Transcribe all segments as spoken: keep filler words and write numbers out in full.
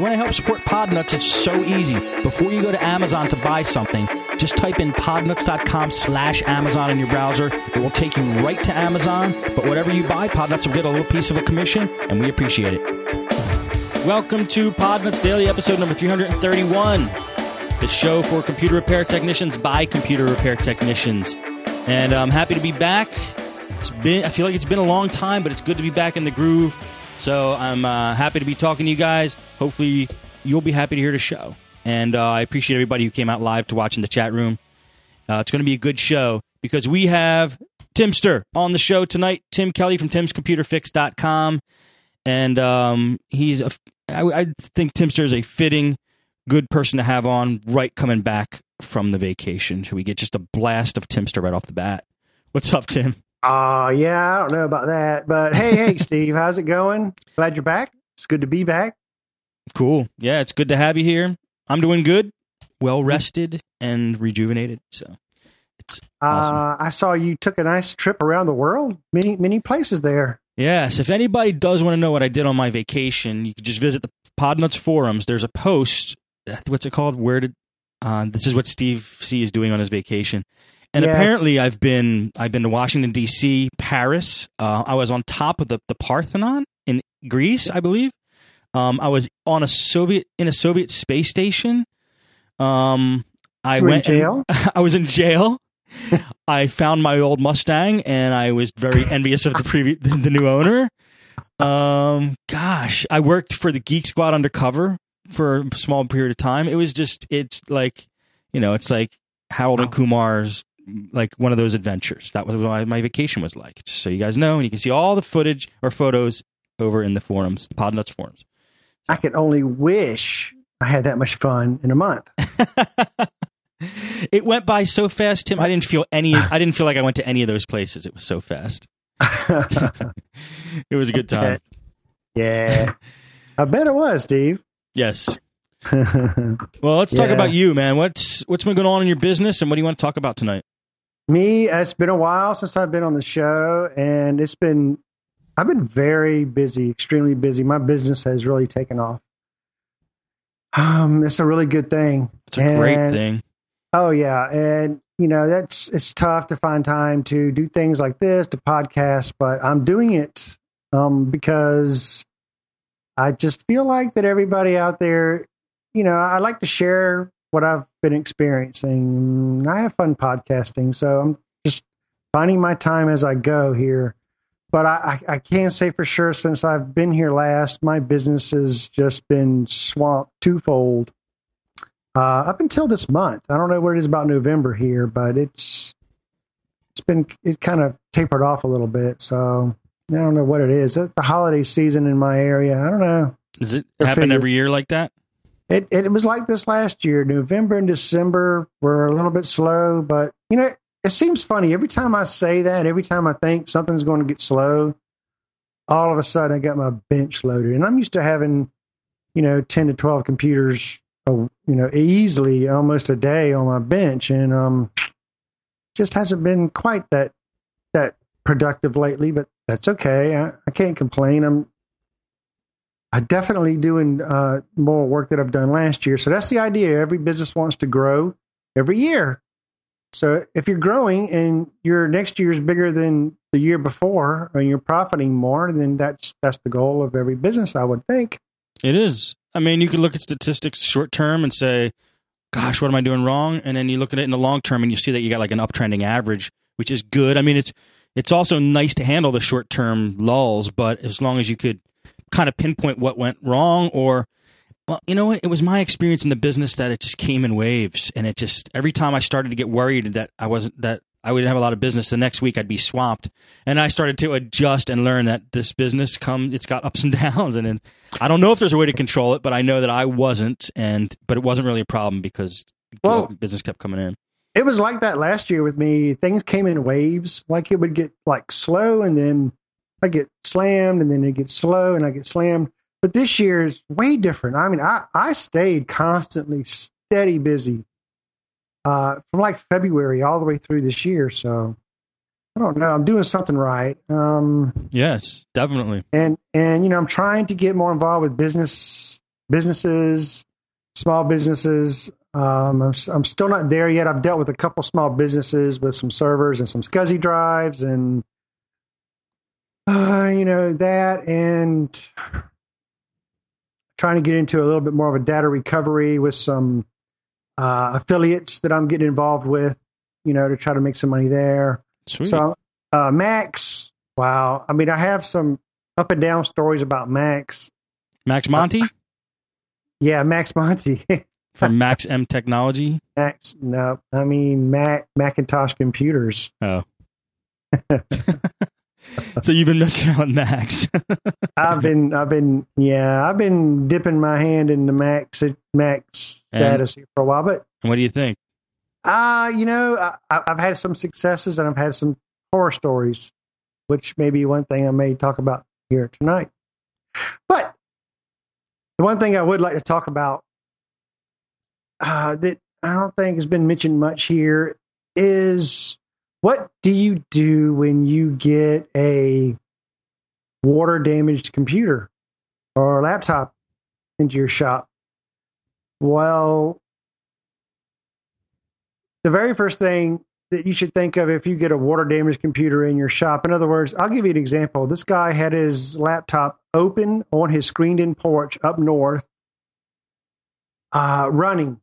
want to help support Podnuts, it's so easy. Before you go to Amazon to buy something, just type in podnuts.com slash Amazon in your browser. It will take you right to Amazon. But whatever you buy, Podnuts will get a little piece of a commission, and we appreciate it. Welcome to Podnuts Daily, episode number three thirty-one. The show for computer repair technicians by computer repair technicians. And I'm happy to be back. It's been, I feel like it's been a long time, but it's good to be back in the groove. So I'm uh, happy to be talking to you guys. Hopefully you'll be happy to hear the show. And uh, I appreciate everybody who came out live to watch in the chat room. Uh, it's going to be a good show because we have Timster on the show tonight. Tim Kelly from tims computer fix dot com. And um, he's a, I, I think Timster is a fitting, good person to have on right coming back from the vacation. So we get just a blast of Timster right off the bat. What's up, Tim? Oh, uh, yeah, I don't know about that. But hey, hey, Steve, how's it going? Glad you're back. It's good to be back. Cool. Yeah, it's good to have you here. I'm doing good, well rested, and rejuvenated. So it's awesome. Uh, I saw you took a nice trip around the world. Many, many places there. Yes. If anybody does want to know what I did on my vacation, you can just visit the Podnuts forums. There's a post. What's it called? Where did uh, this is what Steve C is doing on his vacation. And yeah. apparently, I've been I've been to Washington D C, Paris. Uh, I was on top of the, the Parthenon in Greece, I believe. Um, I was on a Soviet in a Soviet space station. Um, I you were went in jail. And, I was in jail. I found my old Mustang, and I was very envious of the previous the, the new owner. Um, gosh, I worked for the Geek Squad undercover for a small period of time. It was just it's like you know, it's like Harold oh. and Kumar's. Like one of those adventures. That was what my vacation was like. Just so you guys know, and you can see all the footage or photos over in the forums, the Podnuts forums. So. I could only wish I had that much fun in a month. It went by so fast, Tim. I didn't feel any. I didn't feel like I went to any of those places. It was so fast. It was a good time. Yeah, I bet it was, Steve. Yes. Well, let's talk yeah. about you, man. What's what's been going on in your business, and what do you want to talk about tonight? Me, it's been a while since I've been on the show, and it's been I've been very busy, extremely busy. My business has really taken off. Um, it's a really good thing. It's a and, great thing. Oh yeah, and you know that's it's tough to find time to do things like this, to podcast, but I'm doing it um, because I just feel like that everybody out there. You know, I like to share what I've been experiencing. I have fun podcasting, so I'm just finding my time as I go here. But I, I, I can't say for sure since I've been here last, my business has just been swamped twofold. Uh, up until this month, I don't know what it is about November here, but it's it's been it kind of tapered off a little bit. So I don't know what it is. The holiday season in my area, I don't know. Does it happen every year like that? It it was like this last year. November and December were a little bit slow, but you know, it seems funny. Every time I say that, every time I think something's going to get slow, all of a sudden I got my bench loaded. And I'm used to having, you know, ten to twelve computers, you know, easily almost a day on my bench. And um, just hasn't been quite that that productive lately, but that's okay. I, I can't complain. I'm I'm definitely doing uh, more work that I've done last year. So that's the idea. Every business wants to grow every year. So if you're growing and your next year is bigger than the year before, and you're profiting more, then that's that's the goal of every business, I would think. It is. I mean, you could look at statistics short term and say, gosh, what am I doing wrong? And then you look at it in the long term and you see that you got like an uptrending average, which is good. I mean, it's it's also nice to handle the short term lulls, but as long as you could kind of pinpoint what went wrong, or well, you know what? It was my experience in the business that it just came in waves, and it just every time I started to get worried that I wasn't that I wouldn't have a lot of business, the next week I'd be swamped, and I started to adjust and learn that this business comes, it's got ups and downs, and then I don't know if there's a way to control it, but I know that I wasn't, and but it wasn't really a problem because well, business kept coming in. It was like that last year with me. Things came in waves, like it would get like slow, and then I get slammed, and then it gets slow, and I get slammed. But this year is way different. I mean, I, I stayed constantly steady busy uh, from like February all the way through this year. So I don't know. I'm doing something right. Um, yes, definitely. And, and, you know, I'm trying to get more involved with business businesses, small businesses. Um, I'm, I'm still not there yet. I've dealt with a couple small businesses with some servers and some SCSI drives and, uh, you know, that and trying to get into a little bit more of a data recovery with some uh, affiliates that I'm getting involved with, you know, to try to make some money there. Sweet. So uh, Max, wow. I mean, I have some up and down stories about Max. Max Monty? Uh, yeah, Max Monty. From Max M Technology? Max, no. I mean, Mac, Macintosh Computers. Oh. So you've been messing around with Max. I've been, I've been, yeah, I've been dipping my hand in the Max, Max status here for a while. But and what do you think? Uh, you know, I, I've had some successes and I've had some horror stories, which may be one thing I may talk about here tonight. But the one thing I would like to talk about uh, that I don't think has been mentioned much here is what do you do when you get a water damaged computer or laptop into your shop? Well, the very first thing that you should think of if you get a water damaged computer in your shop, in other words, I'll give you an example. This guy had his laptop open on his screened in porch up north, uh, running,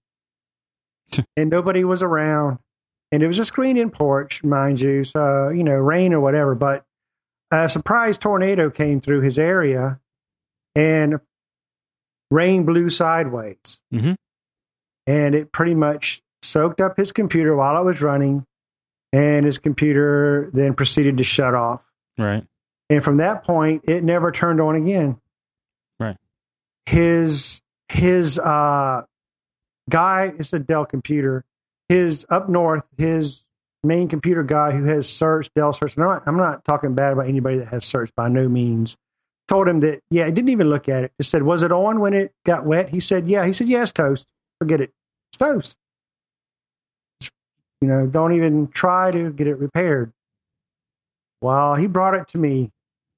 and nobody was around. And it was a screened in porch, mind you, so, you know, rain or whatever. But a surprise tornado came through his area and rain blew sideways. Mm-hmm. And it pretty much soaked up his computer while it was running, and his computer then proceeded to shut off. Right. And from that point, it never turned on again. Right. His his uh, guy, it's a Dell computer. His up north, his main computer guy who has searched, Dell search, and I'm not, I'm not talking bad about anybody that has searched by no means, told him that, yeah, he didn't even look at it. Just said, was it on when it got wet? He said, yeah. He said, yeah, it's toast. Forget it. It's toast. You know, don't even try to get it repaired. Well, he brought it to me.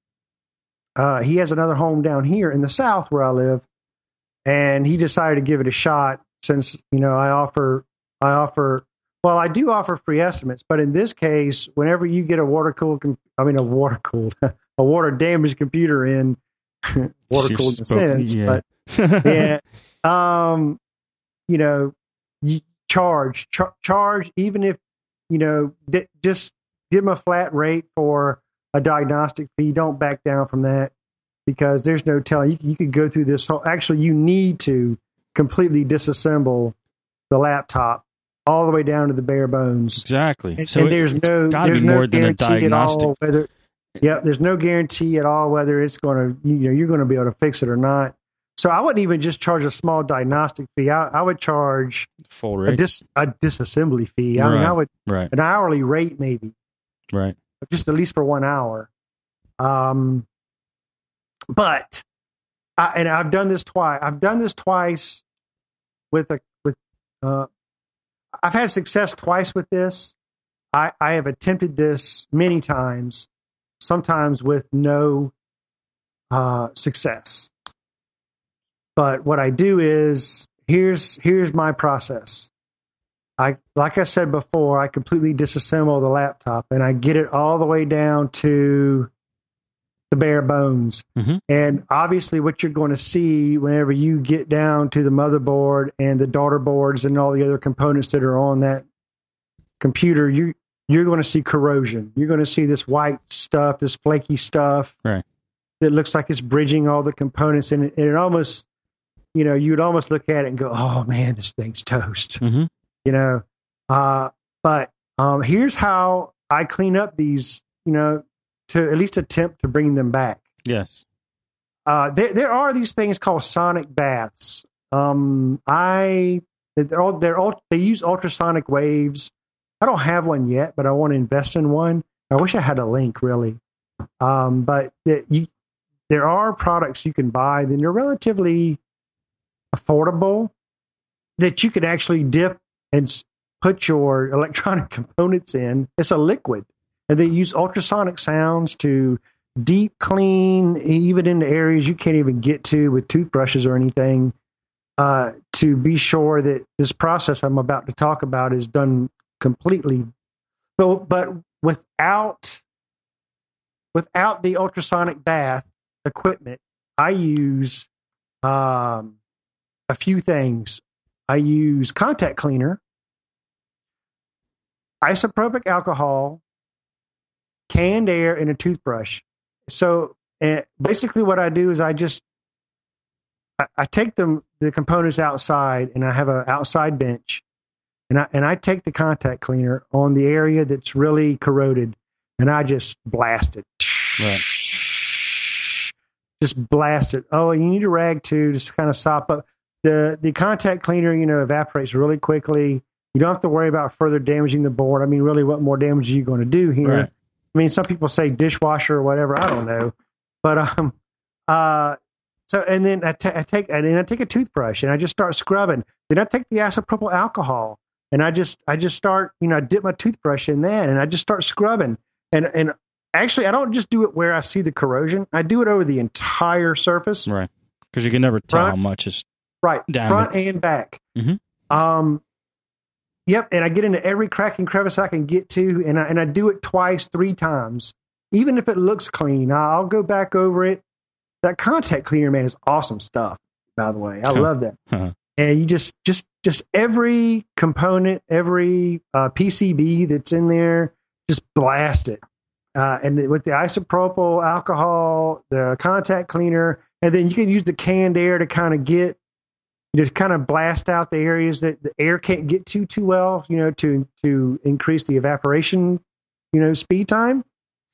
Uh, he has another home down here in the South where I live, and he decided to give it a shot since, you know, I offer, I offer, well, I do offer free estimates, but in this case, whenever you get a water cooled, I mean, a water cooled, a water damaged computer in, water cooled in a sense, yeah. But yeah, um, you know, you charge, char- charge, even if, you know, d- just give them a flat rate for a diagnostic fee. Don't back down from that, because there's no telling. You, you could go through this whole, actually, you need to completely disassemble the laptop all the way down to the bare bones. Exactly. And, so and there's it's no, gotta there's be no more than a guarantee at diagnostic. all whether, yeah, there's no guarantee at all whether it's going to, you know, you're going to be able to fix it or not. So I wouldn't even just charge a small diagnostic fee. I, I would charge full rate, a, dis, a disassembly fee. I right. mean, I would right. an hourly rate maybe, right? Just at least for one hour. Um, but I, and I've done this twice. I've done this twice with a with. Uh, I've had success twice with this. I, I have attempted this many times, sometimes with no uh, success. But what I do is here's here's my process. I like I said before, I completely disassemble the laptop and I get it all the way down to the bare bones. Mm-hmm. And obviously what you're going to see whenever you get down to the motherboard and the daughter boards and all the other components that are on that computer, you you're going to see corrosion. You're going to see this white stuff, this flaky stuff, right, that looks like it's bridging all the components, and it, and it almost, you know, you'd almost look at it and go, oh man, this thing's toast. Mm-hmm. You know, uh, but um, here's how I clean up these, you know, to at least attempt to bring them back. Yes. Uh, there, there are these things called sonic baths. Um, I, they're all, they're all, they use ultrasonic waves. I don't have one yet, but I want to invest in one. I wish I had a link really. Um, but the, you, there are products you can buy, and they're relatively affordable, that you could actually dip and put your electronic components in. It's a liquid, and they use ultrasonic sounds to deep clean, even into areas you can't even get to with toothbrushes or anything. uh, to be sure that this process I'm about to talk about is done completely, but but without without the ultrasonic bath equipment, I use um, a few things. I use contact cleaner, isopropyl alcohol, canned air, and a toothbrush. So uh, basically what I do is I just, I, I take them, the components outside, and I have an outside bench, and I, and I take the contact cleaner on the area that's really corroded, and I just blast it. Right. Just blast it. Oh, and you need a rag too, just kind of sop up. The the contact cleaner, you know, evaporates really quickly. You don't have to worry about further damaging the board. I mean, really, what more damage are you going to do here? Right. I mean, some people say dishwasher or whatever. I don't know, but um, uh, so and then I, t- I take and then I take a toothbrush and I just start scrubbing. Then I take the isopropyl alcohol and I just I just start, you know, I dip my toothbrush in that and I just start scrubbing. And and actually, I don't just do it where I see the corrosion. I do it over the entire surface. Right. Because you can never tell front, how much is right damaged. Front and back. Mm-hmm. Um. Yep, and I get into every crack and crevice I can get to, and I, and I do it twice, three times. Even if it looks clean, I'll go back over it. That contact cleaner, man, is awesome stuff, by the way. I huh. love that. Huh. And you just, just, just every component, every uh, P C B that's in there, just blast it. Uh, and with the isopropyl alcohol, the contact cleaner, and then you can use the canned air to kind of get, just kind of blast out the areas that the air can't get to too well, you know, to to increase the evaporation, you know, speed time.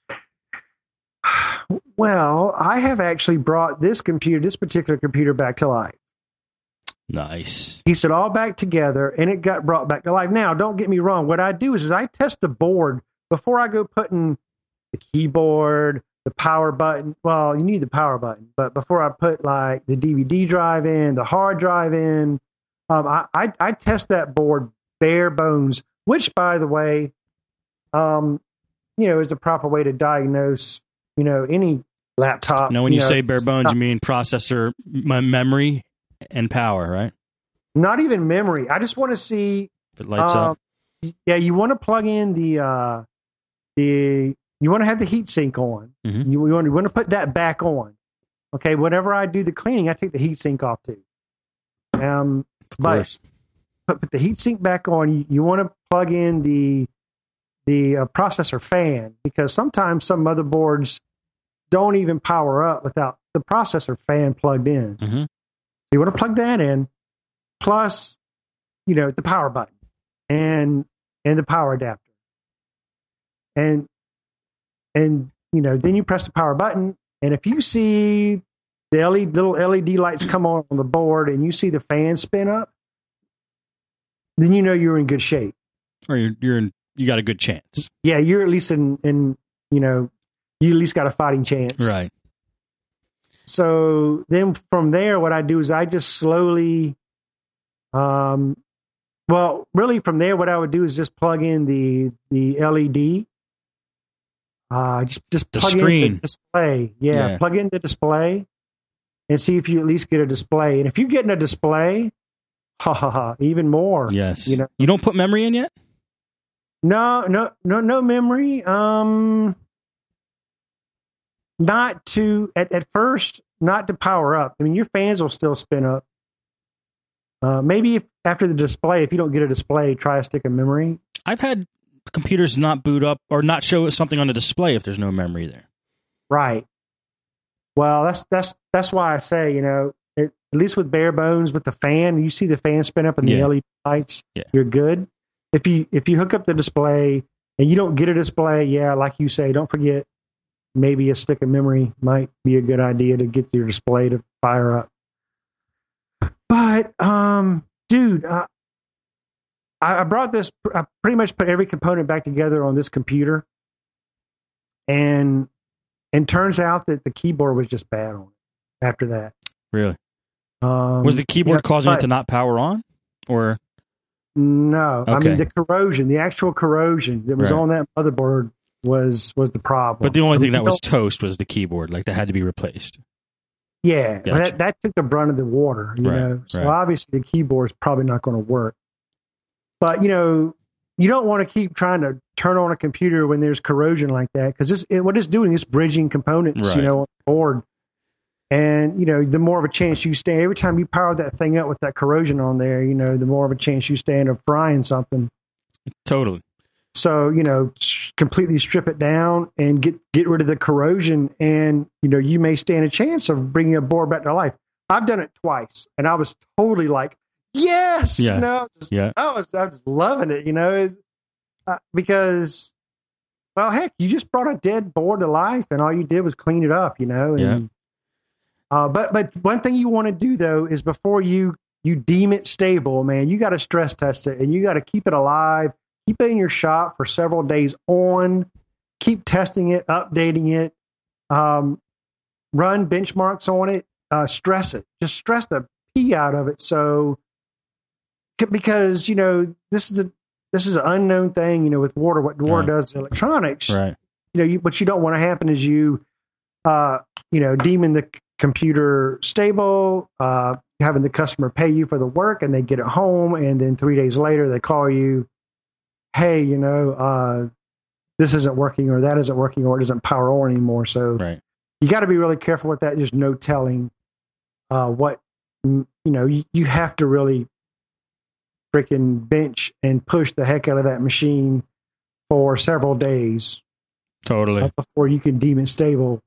Well, I have actually brought this computer, this particular computer, back to life. Nice. Pieced it all back together, and it got brought back to life. Now, don't get me wrong. What I do is, is I test the board before I go putting the keyboard, the power button. Well, you need the power button, but before I put like the D V D drive in, the hard drive in, um, I, I I test that board bare bones. Which, by the way, um, you know, is the proper way to diagnose, you know, any laptop. Now, when you, you know, say bare bones, uh, you mean processor, m- memory, and power, right? Not even memory. I just want to see If it lights um, up. Yeah, you want to plug in the uh, the. You want to have the heat sink on. Mm-hmm. You, you, want, you want to put that back on. Okay, whenever I do the cleaning, I take the heat sink off too. Um, Of but course. put, put the heat sink back on. You, you want to plug in the the uh, processor fan, because sometimes some motherboards don't even power up without the processor fan plugged in. Mm-hmm. You want to plug that in, plus, you know, the power button and and the power adapter, and and you know, then you press the power button, and if you see the L E D, little L E D lights come on on the board, and you see the fan spin up, then you know you're in good shape. Or you're, you're in, you got a good chance. Yeah, you're at least in in you know, you at least got a fighting chance. Right. So then from there, what I do is I just slowly, um, well, really from there, what I would do is just plug in the the L E D. Uh, just just The plug screen. in the display. Yeah, Yeah. plug in the display and see if you at least get a display. And if you're getting a display, ha ha ha, even more. Yes. You know, You don't put memory in yet? no, no, no, no memory. Um, not to at, at first, not to power up. I mean, your fans will still spin up. Uh, maybe if after the display, if you don't get a display, try a stick of memory. I've had computers not boot up or not show something on the display if there's no memory there. Right. Well, that's that's that's why I say, you know, it, at least with bare bones, with the fan, you see the fan spin up and the Yeah. L E D lights, Yeah. you're good. If you if you hook up the display and you don't get a display, yeah, like you say, don't forget, maybe a stick of memory might be a good idea to get your display to fire up. But, um, dude, uh, I, I brought this, I pretty much put every component back together on this computer, and and turns out that the keyboard was just bad on it after that. Really? Um, Was the keyboard yeah, causing but- it to not power on? Or No, I Okay. mean the corrosion, the actual corrosion that was Right. on that motherboard was was the problem. but the only I thing mean, that you was don't- toast was the keyboard, like that had to be replaced. Yeah, Gotcha. that that took the brunt of the water, you Right, know. So right. obviously the keyboard's probably not going to work. But you know, you don't want to keep trying to turn on a computer when there's corrosion like that, because this it, what it's doing is bridging components, Right. you know, on the board. And you know, the more of a chance you stand every time you power that thing up with that corrosion on there, you know, the more of a chance you stand of frying something. Totally. So, you know, sh- completely strip it down and get, get rid of the corrosion. And, you know, you may stand a chance of bringing a board back to life. I've done it twice and I was totally like, yes, Yeah. you know, I was just, Yeah. I was, I was just loving it, you know, it's, uh, because, well, heck, you just brought a dead board to life and all you did was clean it up, you know? And, Yeah. uh, but, but one thing you want to do though, is before you, you deem it stable, man, you got to stress test it and you got to keep it alive. Keep it in your shop for several days on. Keep testing it, updating it. Um, run benchmarks on it. Uh, stress it. Just stress the pee out of it. So, because you know this is a this is an unknown thing. You know, with water, what water Right. does to electronics. Right. You know, you, what you don't want to happen is you, uh, you know, deeming the c- computer stable, uh, having the customer pay you for the work, and they get it home, and then three days later they call you. Hey, you know, uh, this isn't working or that isn't working or it doesn't power on anymore. So Right. you got to be really careful with that. There's no telling uh, what, you know, you, you have to really freaking bench and push the heck out of that machine for several days Totally. uh, before you can deem it stable.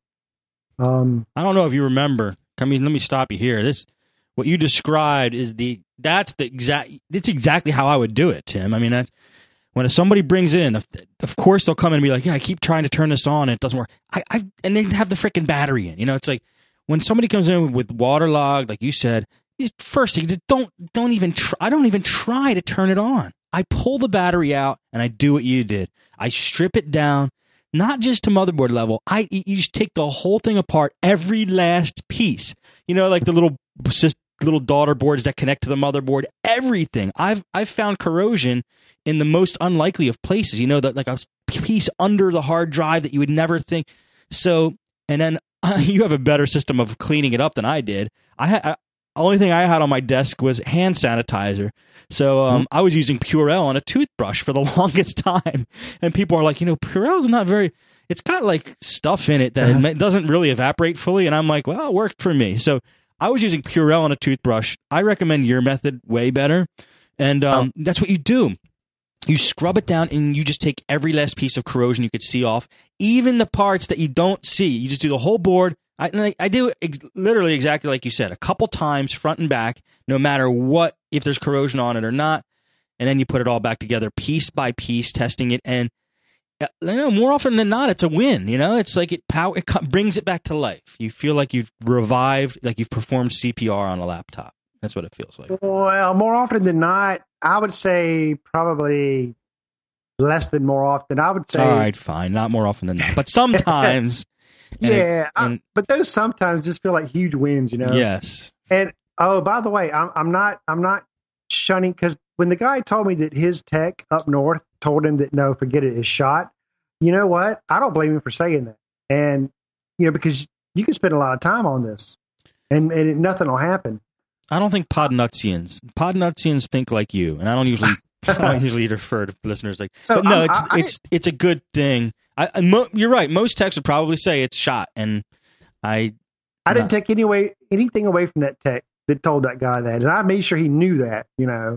Um, I don't know if you remember. I mean, let me stop you here. This, what you described is the, that's the exact, it's exactly how I would do it, Tim. I mean, that's, when somebody brings in, of, of course they'll come in and be like, yeah, I keep trying to turn this on and it doesn't work. I, I and they have the freaking battery in. You know, it's like when somebody comes in with waterlogged, like you said, first thing, just don't don't even try. I don't even try to turn it on. I pull the battery out and I do what you did. I strip it down, not just to motherboard level. I you just take the whole thing apart, every last piece. You know, like the little little daughter boards that connect to the motherboard. Everything. I've I've found corrosion in the most unlikely of places, you know, that like a piece under the hard drive that you would never think. So, and then uh, you have a better system of cleaning it up than I did. I had I, only thing I had on my desk was hand sanitizer. So um, mm-hmm. I was using Purell on a toothbrush for the longest time. And people are like, you know, Purell is not very, it's got like stuff in it that it doesn't really evaporate fully. And I'm like, well, it worked for me. So I was using Purell on a toothbrush. I recommend your method way better. And um, oh. that's what you do. You scrub it down and you just take every last piece of corrosion you could see off, even the parts that you don't see. You just do the whole board. I, and I, I do ex- literally exactly like you said, a couple times front and back, no matter what, if there's corrosion on it or not. And then you put it all back together piece by piece, testing it. And uh, you know, more often than not, it's a win. You know, it's like it, power, it co- brings it back to life. You feel like you've revived, like you've performed C P R on a laptop. That's what it feels like. Well, more often than not, I would say probably less than more often. I would say. All right, fine. Not more often than that. But sometimes. yeah. it, and, I, but those sometimes just feel like huge wins, you know? Yes. And, oh, by the way, I'm, I'm not, I'm not shunning, because when the guy told me that his tech up north told him that, no, forget it, is shot, you know what? I don't blame him for saying that. And, you know, because you can spend a lot of time on this and, and it, nothing will happen. I don't think Podnutsians. Podnutsians think like you, and I don't usually, I don't usually refer to listeners like. So but no, I'm, it's I, I, it's it's a good thing. I, I mo, you're right. Most techs would probably say it's shot, and I. I didn't take any way, anything away from that tech that told that guy that, and I made sure he knew that. You know,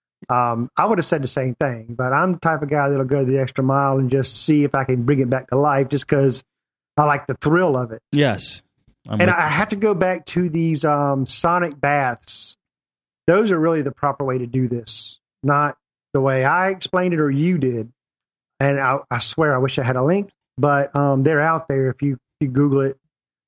um, I would have said the same thing, but I'm the type of guy that'll go the extra mile and just see if I can bring it back to life, just because I like the thrill of it. Yes. I'm and with I you. have to go back to these um, sonic baths. Those are really the proper way to do this, not the way I explained it or you did. And I, I swear, I wish I had a link, but um, they're out there if you, if you Google it.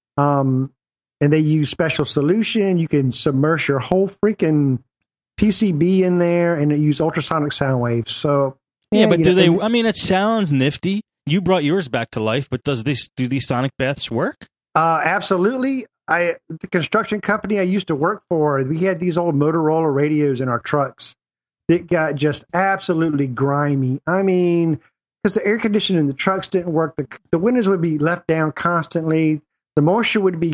Um, and they use special solution. You can submerge your whole freaking P C B in there, and they use ultrasonic sound waves. So yeah, yeah, but you do know, they? and- I mean, it sounds nifty. You brought yours back to life, but does this do these sonic baths work? Uh, absolutely. I the construction company I used to work for, we had these old Motorola radios in our trucks that got just absolutely grimy. I mean, because the air conditioning in the trucks didn't work, the the windows would be left down constantly. The moisture would be like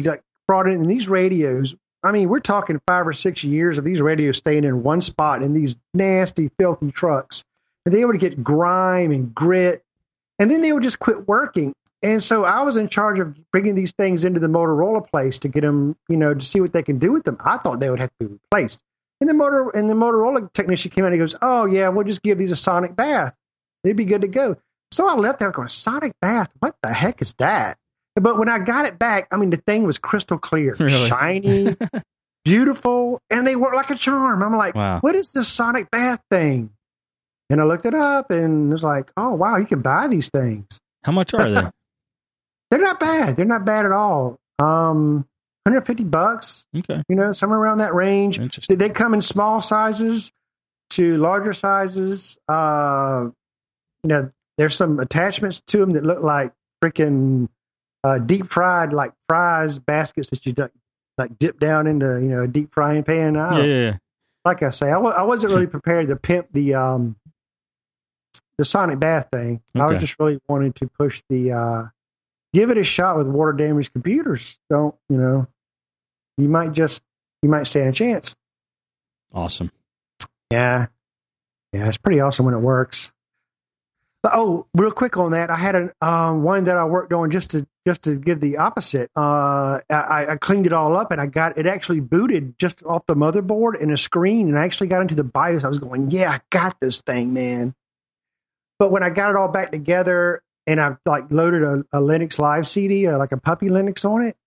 brought in, and these radios, I mean, we're talking five or six years of these radios staying in one spot in these nasty, filthy trucks. And they would get grime and grit, and then they would just quit working. And so I was in charge of bringing these things into the Motorola place to get them, you know, to see what they can do with them. I thought they would have to be replaced. And the motor and the Motorola technician came out and he goes, "Oh yeah, we'll just give these a sonic bath. They'd be good to go." So I left there going, "Sonic bath? What the heck is that?" But when I got it back, I mean, the thing was crystal clear, really? Shiny, beautiful, and they work like a charm. I'm like, wow. What is this sonic bath thing? And I looked it up and it was like, oh, wow, you can buy these things. How much are they? They're not bad. They're not bad at all. Um, one hundred fifty bucks. Okay. You know, somewhere around that range. Interesting. They come in small sizes to larger sizes. Uh, you know, there's some attachments to them that look like freaking uh, deep fried, like fries baskets that you duck, like dip down into, you know, a deep frying pan. I yeah, yeah, yeah. Like I say, I w- I wasn't really prepared to pimp the um, the sonic bath thing. Okay. I was just really wanting to push the uh, give it a shot with water damaged computers. Don't, you know, you might just, you might stand a chance. Awesome. Yeah. Yeah. It's pretty awesome when it works. But, oh, real quick on that. I had a, um, one that I worked on just to, just to give the opposite. Uh, I, I cleaned it all up and I got, it actually booted just off the motherboard and a screen. And I actually got into the BIOS. I was going, yeah, I got this thing, man. But when I got it all back together, and I like loaded a, a Linux Live C D, uh, like a Puppy Linux on it.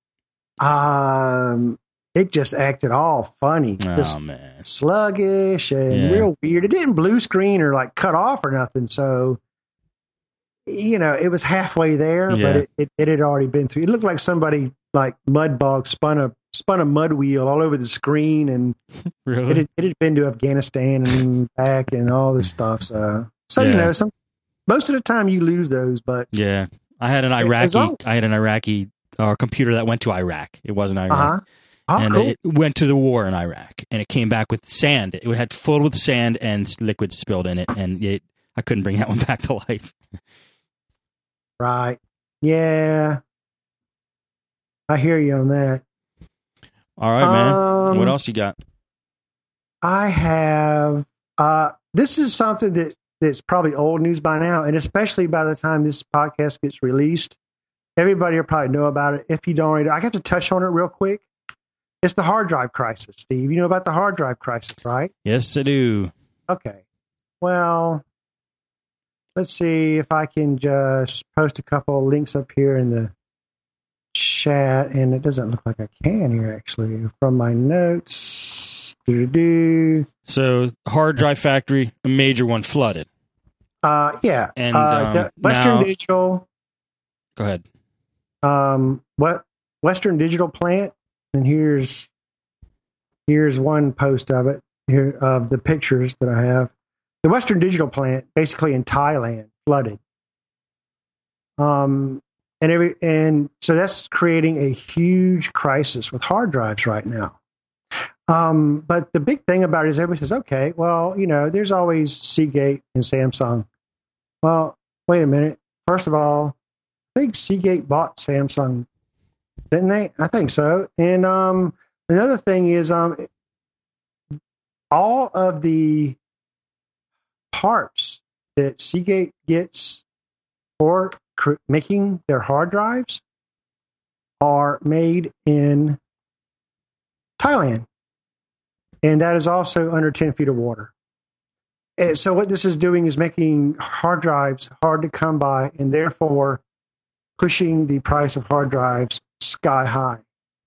Um, it just acted all funny, oh, just man. sluggish and yeah. real weird. It didn't blue screen or like cut off or nothing. So, you know, it was halfway there, yeah. but it, it, it had already been through. It looked like somebody like Mudbog spun a spun a mud wheel all over the screen, and really? it, had, it had been to Afghanistan and back and all this stuff. So, so yeah. you know, some. Most of the time you lose those, but yeah, I had an Iraqi, long, I had an Iraqi uh, computer that went to Iraq. It wasn't Iraq, uh-huh. oh, and cool. it went to the war in Iraq, and it came back with sand. It had full with sand and liquid spilled in it, and it, I couldn't bring that one back to life. Right? Yeah, I hear you on that. All right, man. Um, what else you got? I have. Uh, this is something that. That's probably old news by now, and especially by the time this podcast gets released, everybody will probably know about it. If you don't already, I have to touch on it real quick. It's the hard drive crisis, Steve. You know about the hard drive crisis, right? Yes, I do. Okay. Well, let's see if I can just post a couple of links up here in the chat, and it doesn't look like I can here, actually, from my notes. Do-do-do. So, hard drive factory, a major one flooded. Uh, yeah. And uh, um, Western now, Digital. Go ahead. Um, what Western Digital plant, and here's here's one post of it here of the pictures that I have. The Western Digital plant, basically in Thailand, flooded. Um, and every and so that's creating a huge crisis with hard drives right now. Um, but the big thing about it is everybody says, okay, well, you know, there's always Seagate and Samsung. Well, wait a minute. First of all, I think Seagate bought Samsung, didn't they? I think so. And um, another thing is um, all of the parts that Seagate gets for cr- making their hard drives are made in Thailand. And that is also under ten feet of water. And so what this is doing is making hard drives hard to come by, and therefore pushing the price of hard drives sky high.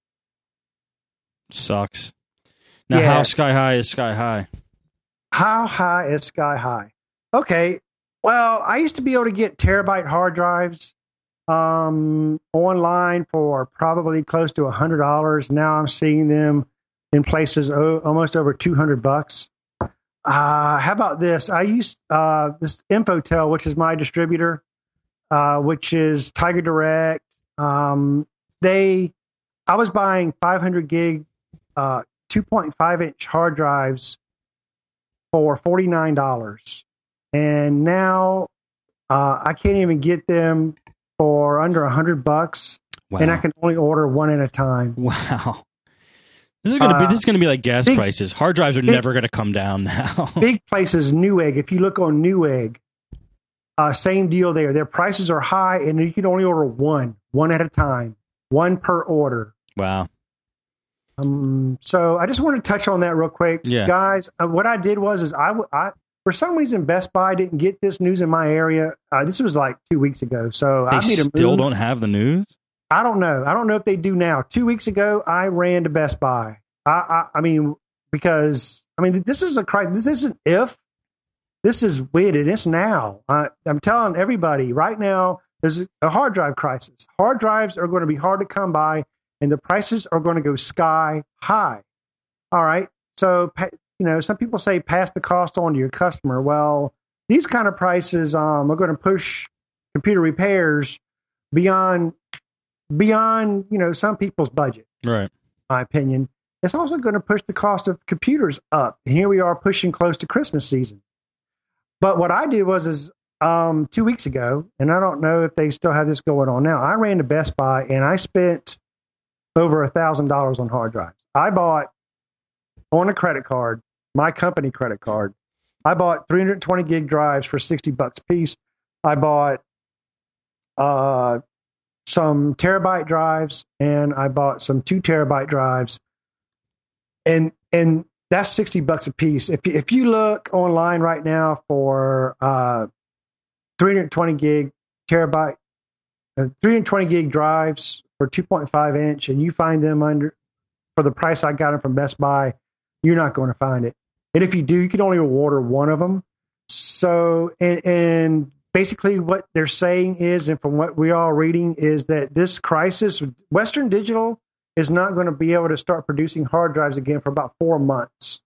Sucks. Now, yeah. How sky high is sky high? How high is sky high? Okay. Well, I used to be able to get terabyte hard drives um, online for probably close to one hundred dollars. Now I'm seeing them in places oh, almost over two hundred bucks. Uh, how about this? I used uh, this Infotel, which is my distributor, uh, which is Tiger Direct. Um, they, I was buying five hundred gig, uh, two point five inch hard drives for forty-nine dollars. And now uh, I can't even get them for under one hundred bucks. Wow. and I can only order one at a time. Wow. This is gonna be Uh, this is gonna be like gas big, prices. Hard drives are big, never gonna come down now. Big places, Newegg. If you look on Newegg, uh, same deal there. Their prices are high, and you can only order one, one at a time, one per order. Wow. Um. So I just want to touch on that real quick, yeah. guys. Uh, what I did was, is I, I for some reason Best Buy didn't get this news in my area. Uh, this was like two weeks ago. So they I made a still move. don't have the news. I don't know. I don't know if they do now. Two weeks ago, I ran to Best Buy. I, I, I mean, because I mean, this is a crisis. This isn't if. This is when, and it's now. Uh, I'm telling everybody right now, there's a hard drive crisis. Hard drives are going to be hard to come by, and the prices are going to go sky high. All right. So, you know, some people say pass the cost on to your customer. Well, these kind of prices um, are going to push computer repairs beyond. Beyond, you know, some people's budget, right? In my opinion, it's also going to push the cost of computers up. And here we are pushing close to Christmas season. But what I did was, is um, two weeks ago, and I don't know if they still have this going on now. I ran to Best Buy and I spent over a thousand dollars on hard drives. I bought on a credit card, my company credit card. I bought three hundred twenty gig drives for sixty bucks a piece. I bought, uh. some terabyte drives, and I bought some two terabyte drives, and and that's sixty bucks a piece. If if you look online right now for uh, three hundred twenty gig terabyte, uh, three hundred twenty gig drives for two point five inch, and you find them under for the price I got them from Best Buy, you're not going to find it. And if you do, you can only order one of them. So and, and basically what they're saying is, and from what we're all reading, is that this crisis, Western Digital is not going to be able to start producing hard drives again for about four months.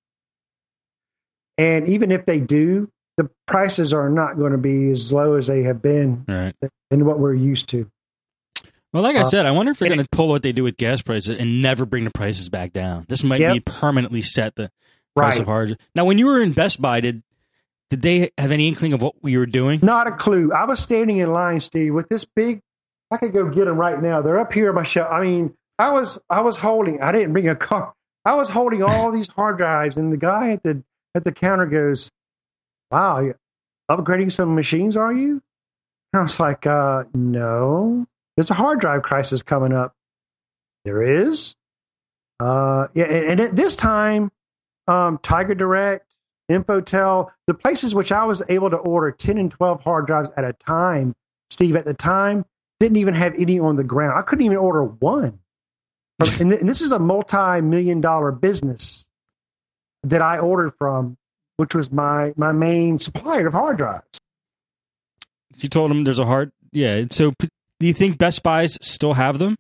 And even if they do, the prices are not going to be as low as they have been right. than what we're used to. Well, like I uh, said, I wonder if they're going to pull what they do with gas prices and never bring the prices back down. This might yep. be permanently set the price right. of hard. Now, when you were in Best Buy, did Did they have any inkling of what we were doing? Not a clue. I was standing in line, Steve, with this big. I could go get them right now. They're up here on my shelf. I mean, I was I was holding. I didn't bring a car. I was holding all these hard drives, and the guy at the at the counter goes, "Wow, you upgrading some machines, are you?" And I was like, uh, "No, there's a hard drive crisis coming up." There is. Uh, yeah, and, and at this time, um, Tiger Direct, Infotel, the places which I was able to order ten and twelve hard drives at a time, Steve, at the time, didn't even have any on the ground. I couldn't even order one. And, th- and this is a multi-million dollar business that I ordered from, which was my, my main supplier of hard drives. You told them there's a hard... Yeah, so do you think Best Buys still have them?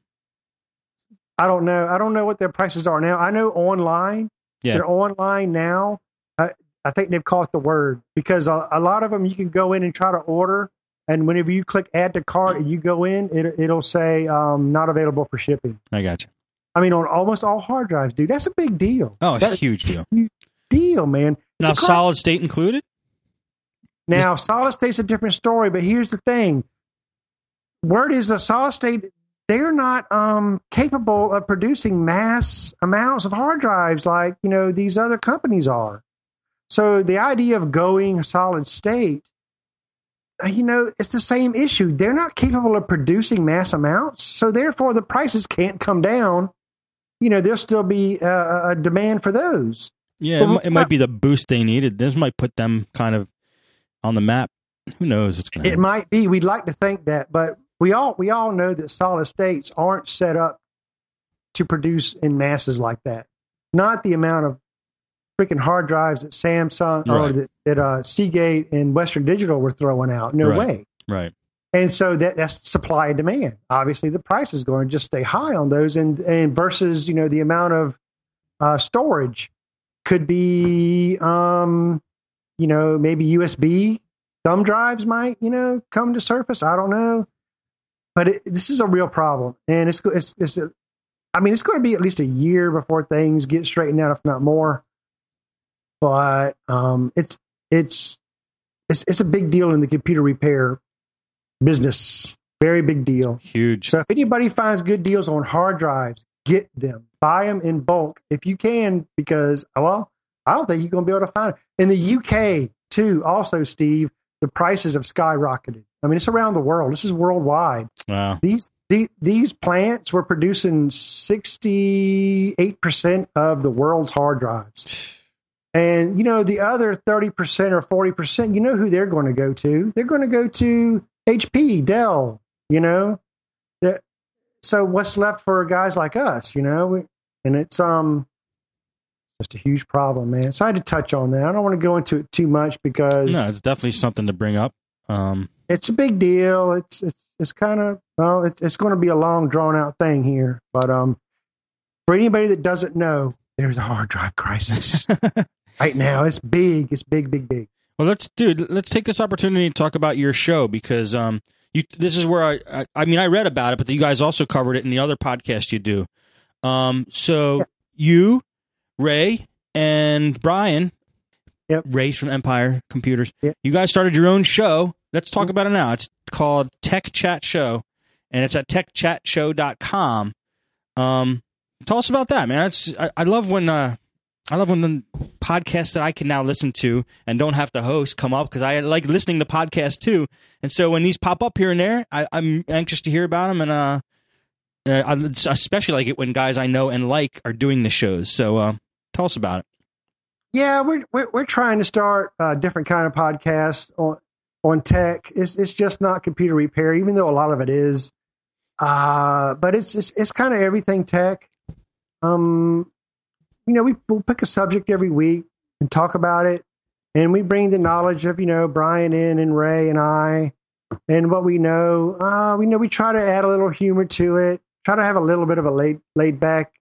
I don't know. I don't know what their prices are now. I know online. Yeah. They're online now. Uh, I think they've caught the word, because a, a lot of them you can go in and try to order, and whenever you click add to cart and you go in, it, it'll say um, not available for shipping. I got you. I mean, on almost all hard drives, dude. That's a big deal. Oh, it's That's a huge deal. Huge deal, man. It's Now, cri- solid state included? Now, solid state's a different story, but here's the thing. Word is a solid state, they're not um, capable of producing mass amounts of hard drives like, you know, these other companies are. So the idea of going solid state, you know, it's the same issue. They're not capable of producing mass amounts, so therefore the prices can't come down. You know, there'll still be a, a demand for those. Yeah, But, it, might, it might be the boost they needed. This might put them kind of on the map. Who knows what's going to It happen? might be. We'd like to think that, but we all we all know that solid states aren't set up to produce in masses like that. Not the amount of freaking hard drives that Samsung or Right. that, that uh, Seagate and Western Digital were throwing out. No Right. way. Right. And so that, that's supply and demand. Obviously, the price is going to just stay high on those, and and versus, you know, the amount of uh, storage could be, um, you know, maybe U S B thumb drives might, you know, come to surface. I don't know, but it, this is a real problem, and it's it's it's. A, I mean, it's going to be at least a year before things get straightened out, if not more. But um, it's it's it's it's a big deal in the computer repair business Very big deal. Huge. So if anybody finds good deals on hard drives, get them. Buy them in bulk if you can, because, well, I don't think you're going to be able to find it. In the U K, too, also, Steve, the prices have skyrocketed. I mean, it's around the world. This is worldwide. Wow. These the, these plants were producing sixty-eight percent of the world's hard drives. And, you know, the other thirty percent or forty percent, you know who they're going to go to? They're going to go to H P, Dell, you know? The, so what's left for guys like us, you know? And it's um just a huge problem, man. So I had to touch on that. I don't want to go into it too much because... No, it's definitely something to bring up. Um, it's a big deal. It's it's it's kind of, well, it's, it's going to be a long, drawn-out thing here. But um, for anybody that doesn't know, there's a hard drive crisis. Right now, it's big. It's big, big, big. Well, let's dude. Let's take this opportunity to talk about your show because um, you. This is where I, I. I mean, I read about it, but you guys also covered it in the other podcast you do. Um, so yeah. you, Ray, and Brian, yep. Ray's from Empire Computers. Yep. You guys started your own show. Let's talk about it now. It's called Tech Chat Show, and it's at tech chat show dot com. Um, tell us about that, man. It's I, I love when. Uh, I love when the podcasts that I can now listen to and don't have to host come up because I like listening to podcasts too. And so when these pop up here and there, I, I'm anxious to hear about them. And uh, uh, I especially like it when guys I know and like are doing the shows. So uh, tell us about it. Yeah, we're we're, we're trying to start a different kind of podcast on on tech. It's it's just not computer repair, even though a lot of it is. Uh, but it's it's it's kind of everything tech. Um. You know, we, we'll pick a subject every week and talk about it. And we bring the knowledge of, you know, Brian in and Ray and I and what we know. Uh, we know we try to add a little humor to it, try to have a little bit of a laid, laid back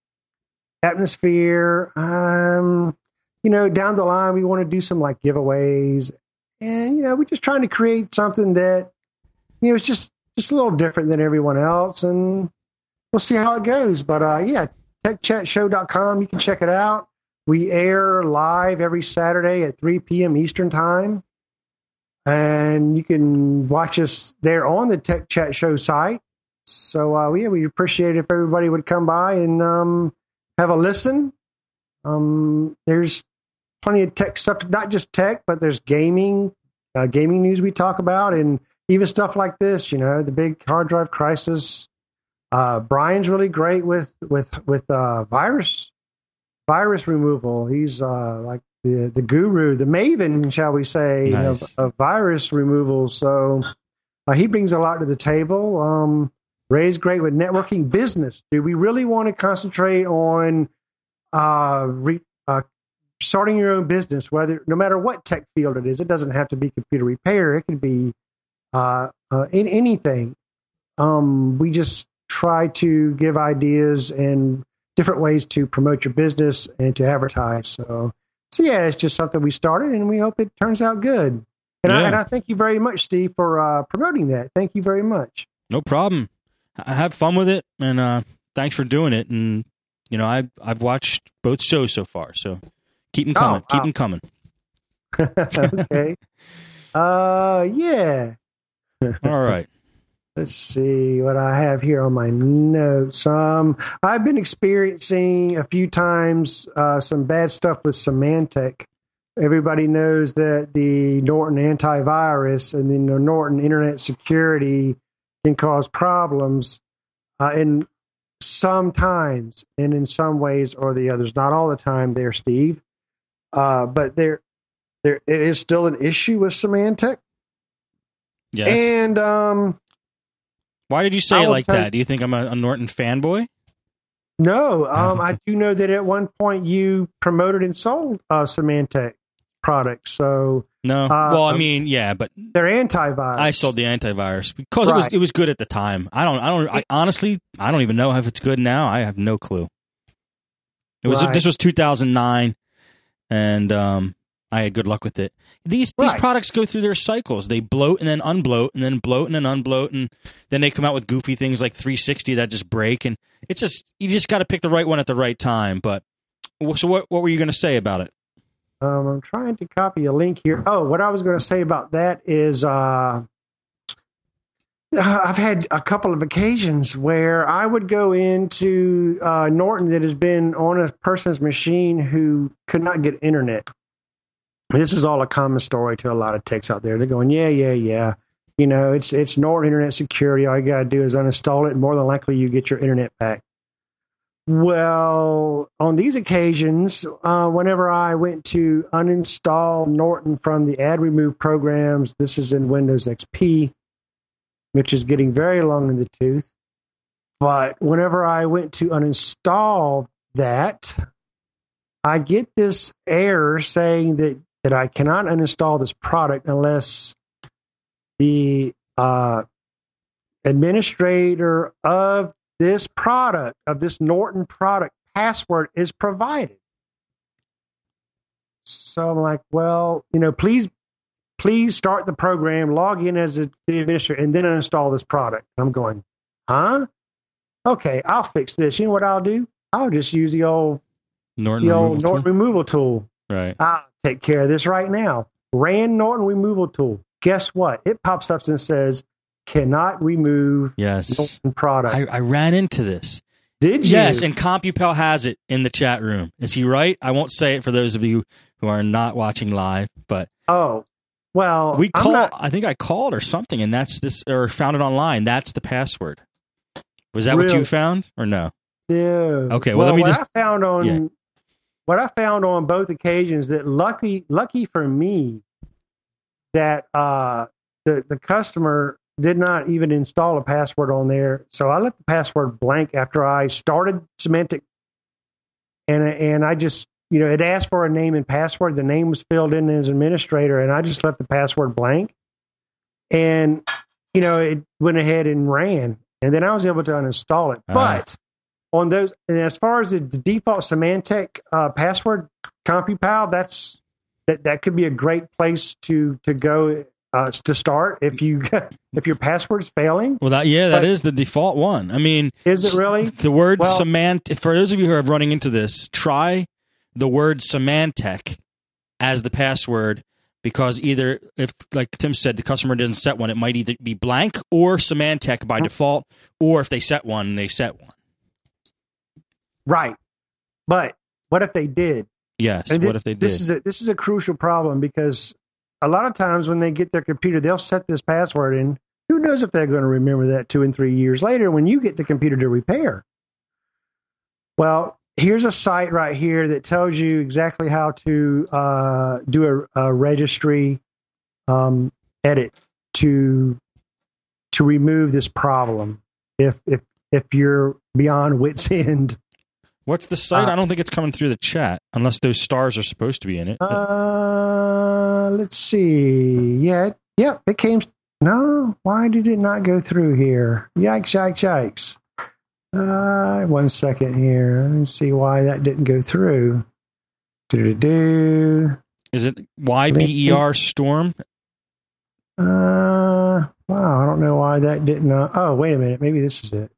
atmosphere. Um, you know, down the line, we want to do some like giveaways. And, you know, we're just trying to create something that, you know, it's just, just a little different than everyone else. And we'll see how it goes. But, uh, yeah. tech chat show dot com. You can check it out. We air live every Saturday at three p.m. Eastern Time. And you can watch us there on the Tech Chat Show site. So, uh, yeah, we'd appreciate it if everybody would come by and um, have a listen. Um, there's plenty of tech stuff, not just tech, but there's gaming, uh, gaming news we talk about, and even stuff like this, you know, the big hard drive crisis. Uh, Brian's really great with with with uh, virus virus removal. He's uh, like the the guru, the maven, shall we say, nice. of, of virus removal. So uh, he brings a lot to the table. Um, Ray's great with networking business. Do we really want to concentrate on uh, re, uh, starting your own business? Whether no matter what tech field it is, it doesn't have to be computer repair. It can be uh, uh, in anything. Um, we just try to give ideas and different ways to promote your business and to advertise. So, so yeah, it's just something we started, and we hope it turns out good. And, yeah. I, and I thank you very much, Steve, for uh, promoting that. Thank you very much. No problem. I had fun with it, and uh, thanks for doing it. And you know, I've I've watched both shows so far, so keep them coming. Oh, keep them coming. Okay. uh, yeah. All right. Let's see what I have here on my notes. Um, I've been experiencing a few times uh, some bad stuff with Symantec. Everybody knows that the Norton antivirus and then the Norton Internet Security can cause problems, uh, and sometimes, and in some ways or the others, not all the time there, Steve. Uh, but there, there it is still an issue with Symantec. Yes. And um, why did you say it like that? Do you think I'm a, a Norton fanboy? No, um, I do know that at one point you promoted and sold uh, Symantec products. So no, uh, well, I mean, yeah, but they're antivirus. I sold the antivirus because right. it was it was good at the time. I don't, I don't, I, honestly, I don't even know if it's good now. I have no clue. It was right. This was two thousand nine, and um, I had good luck with it. These these right. products go through their cycles. They bloat and then unbloat, and then bloat and then unbloat, and then they come out with goofy things like three sixty that just break. And it's just you just got to pick the right one at the right time. But so what? What were you going to say about it? Um, I'm trying to copy a link here. Oh, what I was going to say about that is, uh, Uh, I've had a couple of occasions where I would go into uh, Norton that has been on a person's machine who could not get internet. This is all a common story to a lot of techs out there. They're going, yeah, yeah, yeah. You know, it's it's Norton Internet Security. All you got to do is uninstall it, and more than likely you get your internet back. Well, on these occasions, uh, whenever I went to uninstall Norton from the ad remove programs, this is in Windows X P, which is getting very long in the tooth. But whenever I went to uninstall that, I get this error saying that, that I cannot uninstall this product unless the uh, administrator of this product, of this Norton product password is provided. So I'm like, well, you know, please, please start the program, log in as a, the administrator, and then uninstall this product. And I'm going, huh? Okay, I'll fix this. You know what I'll do? I'll just use the old Norton, the old removal, Norton tool? removal tool. Right. I'll take care of this right now. Ran Norton removal tool. Guess what? It pops up and says, cannot remove yes. Norton product. I, I ran into this. Did you? Yes, and CompuPal has it in the chat room. Is he right? I won't say it for those of you who are not watching live, but oh, well, we I'm call. not, I think I called or something, and that's this, or found it online. That's the password. Was that really? what you found, or no? No. Okay. Well, well let me what just. I found on yeah. what I found on both occasions that lucky, lucky for me, that uh, the the customer did not even install a password on there. So I left the password blank after I started Symantec. And, and I just, you know, it asked for a name and password. The name was filled in as administrator, and I just left the password blank. And, you know, it went ahead and ran. And then I was able to uninstall it. Uh, but on those, and as far as the, the default Symantec uh, password, CompuPal, that's, that, that could be a great place to, to go Uh, to start if you if your password's failing. Well, that yeah, that but, is the default one. I mean, is it really the word well, Symantec? For those of you who are running into this, try the word Symantec as the password, because either if, like Tim said, the customer doesn't set one, it might either be blank or Symantec by default, or if they set one, they set one. Right, but what if they did? Yes. And what th- if they did? This is a, this is a crucial problem, because a lot of times when they get their computer, they'll set this password in. Who knows if they're going to remember that two and three years later when you get the computer to repair? Well, here's a site right here that tells you exactly how to uh, do a, a registry um, edit to to remove this problem if if if you're beyond wit's end. What's the site? Uh, I don't think it's coming through the chat, unless those stars are supposed to be in it. Uh, let's see. Yeah, yeah, it came. No, why did it not go through here? Yikes, yikes, yikes. Uh, one second here. Let me see why that didn't go through. Do-do-do. Is it Y B E R Storm? Uh, wow, I don't know why that didn't. Uh, oh, wait a minute. Maybe this is it.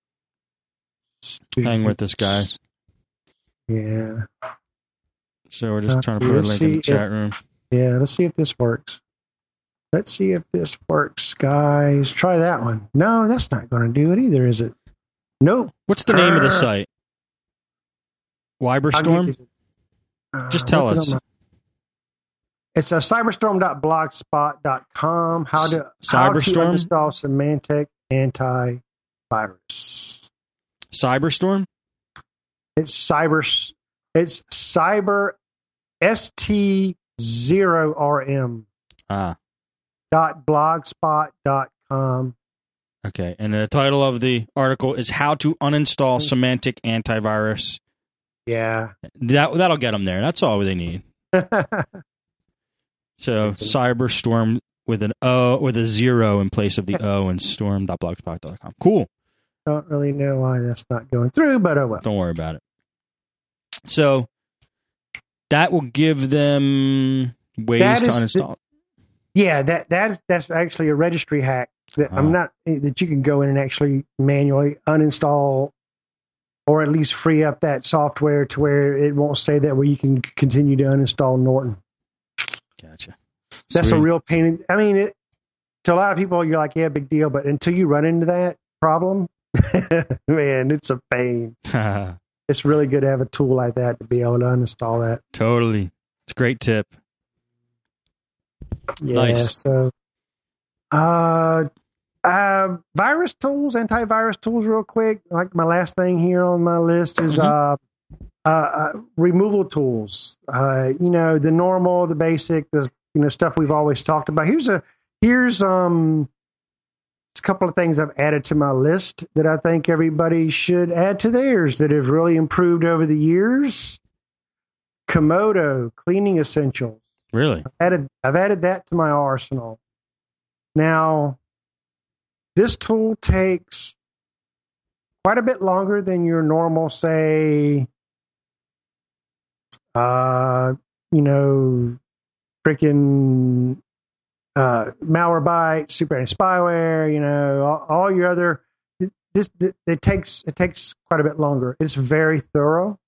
Hang with us, guys. Yeah. So we're just trying to put a link in the chat if, room. Yeah, let's see if this works. Let's see if this works, guys. Try that one. No, that's not going to do it either, is it? Nope. What's the name of the site? Wyberstorm? Uh, just tell us. My, it's a cyberstorm dot blogspot dot com. How to, Cyberstorm? how to install Symantec antivirus. Cyberstorm? It's cyber. It's cyber S T zero R M. Ah. Dot blogspot dot com. Okay, and the title of the article is "How to Uninstall Symantec Antivirus." Yeah, that that'll get them there. That's all they need. So Cyberstorm with an O, with a zero in place of the O, and storm dot blogspot dot com. Cool. Don't really know why that's not going through, but oh well. Don't worry about it. So that will give them ways that to is uninstall. The, yeah, that that that's actually a registry hack that oh. I'm not that you can go in and actually manually uninstall, or at least free up that software to where it won't say that, where you can continue to uninstall Norton. Gotcha. That's Sweet. a real pain. In, I mean, it to a lot of people, you're like, yeah, big deal. But until you run into that problem, man, it's a pain. It's really good to have a tool like that to be able to uninstall that. Totally. It's a great tip. Yeah, nice. So, uh, uh, virus tools, antivirus tools, real quick. Like my last thing here on my list is mm-hmm. uh, uh, uh, removal tools. Uh, you know, the normal, the basic, the you know stuff we've always talked about. Here's a here's um, a couple of things I've added to my list that I think everybody should add to theirs that have really improved over the years. Komodo cleaning essentials. Really? I've added, I've added that to my arsenal. Now, this tool takes quite a bit longer than your normal, say, uh, you know, freaking uh, Malwarebytes, super spyware, you know, all, all your other. This it, it takes it takes quite a bit longer. It's very thorough,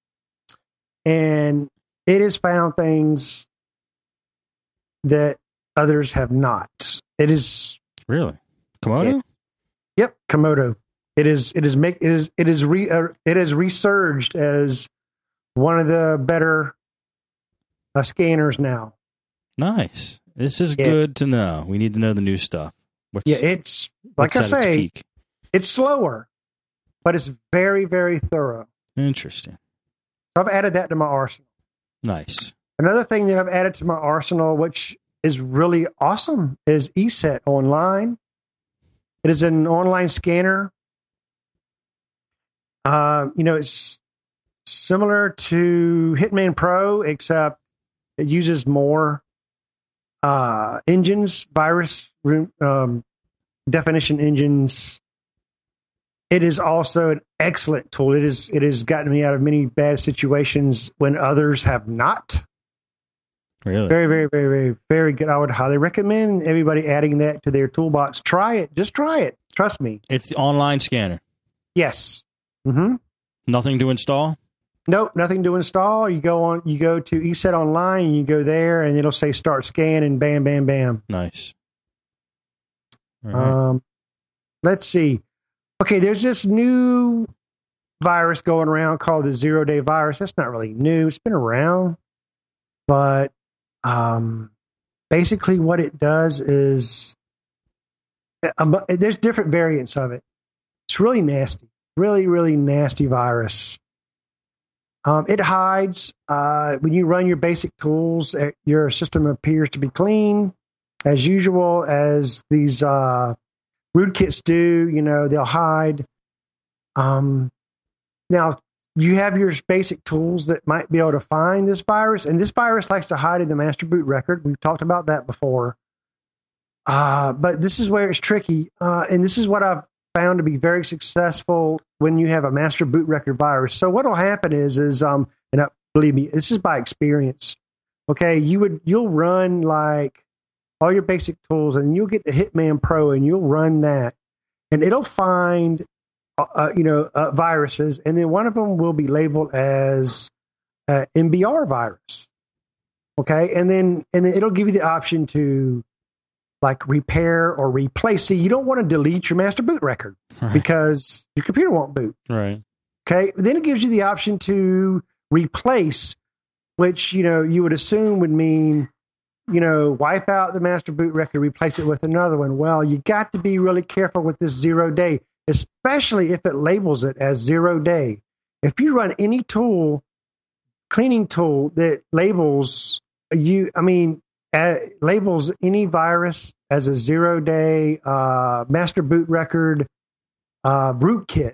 and it has found things that others have not. It is really Komodo. It, yep, Komodo. It is. It is make. It is. It is. Re, uh, it has resurged as one of the better uh, scanners now. Nice. This is yeah. good to know. We need to know the new stuff. What's, yeah, it's like I say, its, it's slower, but it's very, very thorough. Interesting. So I've added that to my arsenal. Nice. Another thing that I've added to my arsenal, which is really awesome, is ESET Online. It is an online scanner. Uh, you know, it's similar to Hitman Pro, except it uses more uh, engines, virus um, definition engines. It is also an excellent tool. It is. It has gotten me out of many bad situations when others have not. Really? Very, very, very, very, very good. I would highly recommend everybody adding that to their toolbox. Try it. Just try it. Trust me. It's the online scanner. Yes. Mm-hmm. Nothing to install? Nope, nothing to install. You go on. You go to ESET Online, and you go there, and it'll say start scan, and bam, bam, bam. Nice. Right. Um, let's see. Okay, there's this new virus going around called the zero-day virus. That's not really new. It's been around, but um, basically what it does is um, there's different variants of it. It's really nasty, really, really nasty virus. Um, it hides uh, when you run your basic tools. Your system appears to be clean, as usual, as these uh, rootkits do. You know, they'll hide. Um, now, you have your basic tools that might be able to find this virus, and this virus likes to hide in the master boot record. We've talked about that before. Uh, but this is where it's tricky, uh, and this is what I've found to be very successful when you have a master boot record virus. So what will happen is, is um, and I, believe me, this is by experience. Okay, you would you'll run like all your basic tools, and you'll get the Hitman Pro, and you'll run that, and it'll find uh, you know uh, viruses, and then one of them will be labeled as uh, M B R virus. Okay, and then and then it'll give you the option to like repair or replace. See, you don't want to delete your master boot record right. because your computer won't boot. Right. Okay. Then it gives you the option to replace, which, you know, you would assume would mean, you know, wipe out the master boot record, replace it with another one. Well, you got to be really careful with this zero day, especially if it labels it as zero day. If you run any tool, cleaning tool that labels you, I mean, Uh, labels any virus as a zero-day uh, master boot record uh, rootkit.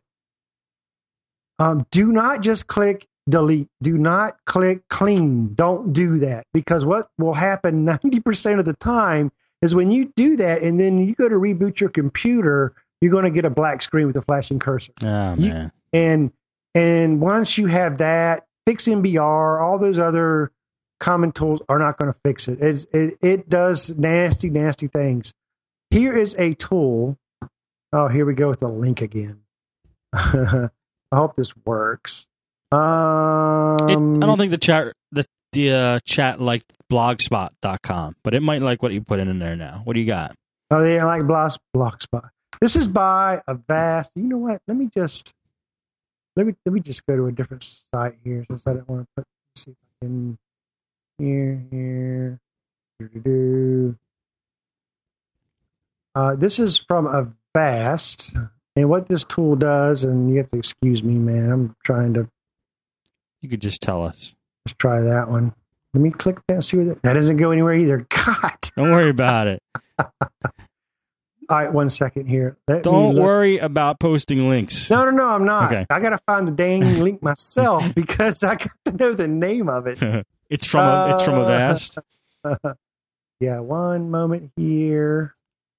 Um, do not just click delete. Do not click clean. Don't do that, because what will happen ninety percent of the time is when you do that and then you go to reboot your computer, you're going to get a black screen with a flashing cursor. Oh, you, man. And, and once you have that, fix M B R, all those other common tools are not going to fix it. It's, it. It does nasty, nasty things. Here is a tool. Oh, here we go with the link again. I hope this works. Um, it, I don't think the chat the the uh, chat liked blogspot dot com, but it might like what you put in there now. What do you got? Oh, they don't like blocks, block spot. This is by Avast. You know what? Let me just let me let me just go to a different site here since I don't want to put. See if I can here here. Do uh, this is from Avast, and what this tool does, and you have to excuse me, man. I'm trying to. You could just tell us. Let's try that one. Let me click that and see where that, that doesn't go anywhere either. God. Don't worry about it. All right, one second here. Let Don't worry about posting links. No, no, no, I'm not. Okay. I got to find the dang link myself because I got to know the name of it. It's from uh, it's from Avast. Yeah, one moment here.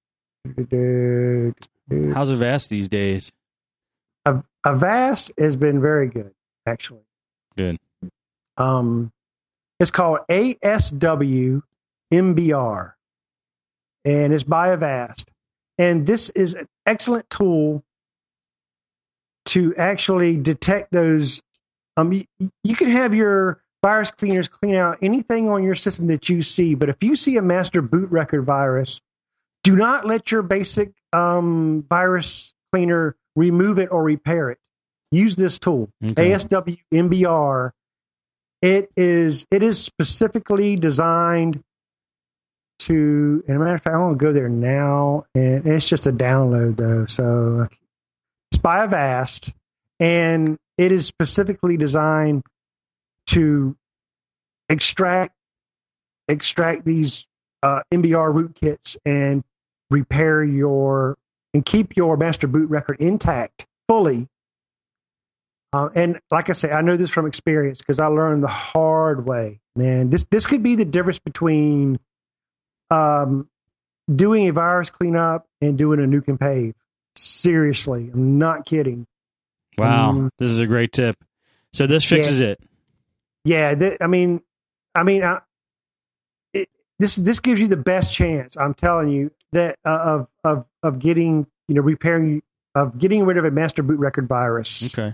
How's Avast these days? Avast has been very good, actually. Good. Um, it's called A S W M B R, and it's by Avast. And this is an excellent tool to actually detect those. Um, you, you can have your virus cleaners clean out anything on your system that you see, but if you see a master boot record virus, do not let your basic um, virus cleaner remove it or repair it. Use this tool, okay. A S W M B R. It is it is specifically designed to, and a matter of fact, I want to go there now, and it's just a download though. So it's by Avast, and it is specifically designed to extract extract these uh, M B R rootkits and repair your and keep your master boot record intact fully. Uh, and like I say, I know this from experience because I learned the hard way. Man, this this could be the difference between um, doing a virus cleanup and doing a nuke and pave. Seriously, I'm not kidding. Wow, um, this is a great tip. So this fixes yeah, it. Yeah, th- I mean, I mean, I, it, this this gives you the best chance. I'm telling you that uh, of of of getting you know repairing of getting rid of a master boot record virus. Okay.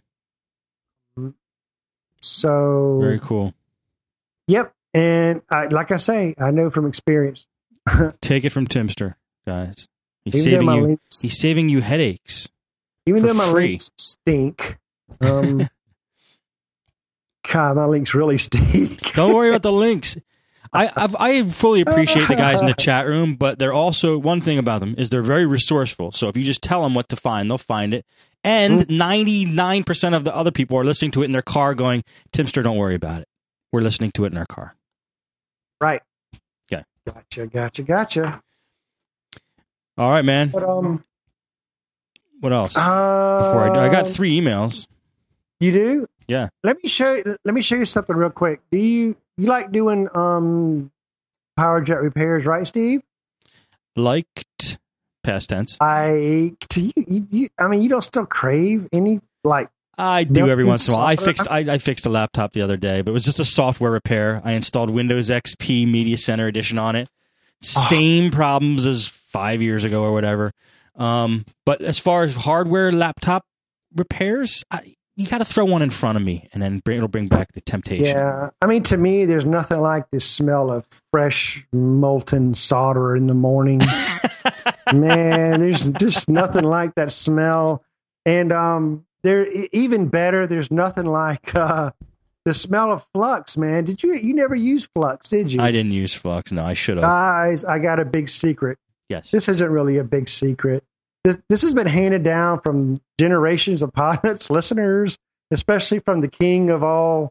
So very cool. Yep, and I, like I say, I know from experience. Take it from Timster, guys. He's even saving you. Links, he's saving you headaches. Even though my free. links stink. Um, God, my links really stink. Don't worry about the links. I I've, I fully appreciate the guys in the chat room, but they're also, one thing about them is they're very resourceful. So if you just tell them what to find, they'll find it. And ninety-nine percent of the other people are listening to it in their car going, Timster, don't worry about it. We're listening to it in our car. Right. Okay. Gotcha, gotcha, gotcha. All right, man. But, um, what else? Uh, Before I do, I got three emails. You do? Yeah. Let me show you, let me show you something real quick. Do you you like doing um power jet repairs, right, Steve? Liked, past tense. I you, you, you I mean, you don't still crave any like I do every once in a while. I fixed I, I fixed a laptop the other day, but it was just a software repair. I installed Windows X P Media Center Edition on it. Same oh. problems as five years ago or whatever. Um, but as far as hardware laptop repairs, I, you got to throw one in front of me, and then bring, it'll bring back the temptation. Yeah, I mean, to me, there's nothing like the smell of fresh molten solder in the morning. Man, there's just nothing like that smell. And um, there, even better, there's nothing like uh, the smell of Flux. Man, did you? You never used Flux, did you? I didn't use Flux. No, I should have. Guys, I got a big secret. Yes, this isn't really a big secret. This, this has been handed down from generations of Podnuts listeners, especially from the king of all,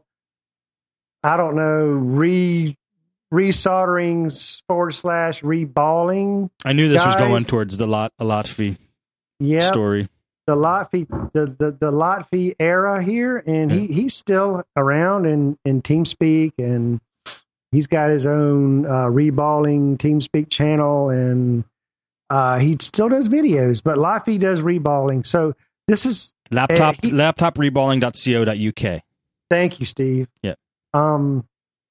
I don't know, re resoldering forward slash reballing. I knew this guys. was going towards the lot a Lotfi yep. story. The Lotfi the, the, the Lotfi era here, and yeah. he, he's still around in, in TeamSpeak, and he's got his own uh, reballing TeamSpeak channel, and Uh, he still does videos, but Lotfi does reballing. So this is laptop uh, he, laptop reballing dot co dot U K. Thank you, Steve. Yeah. Um,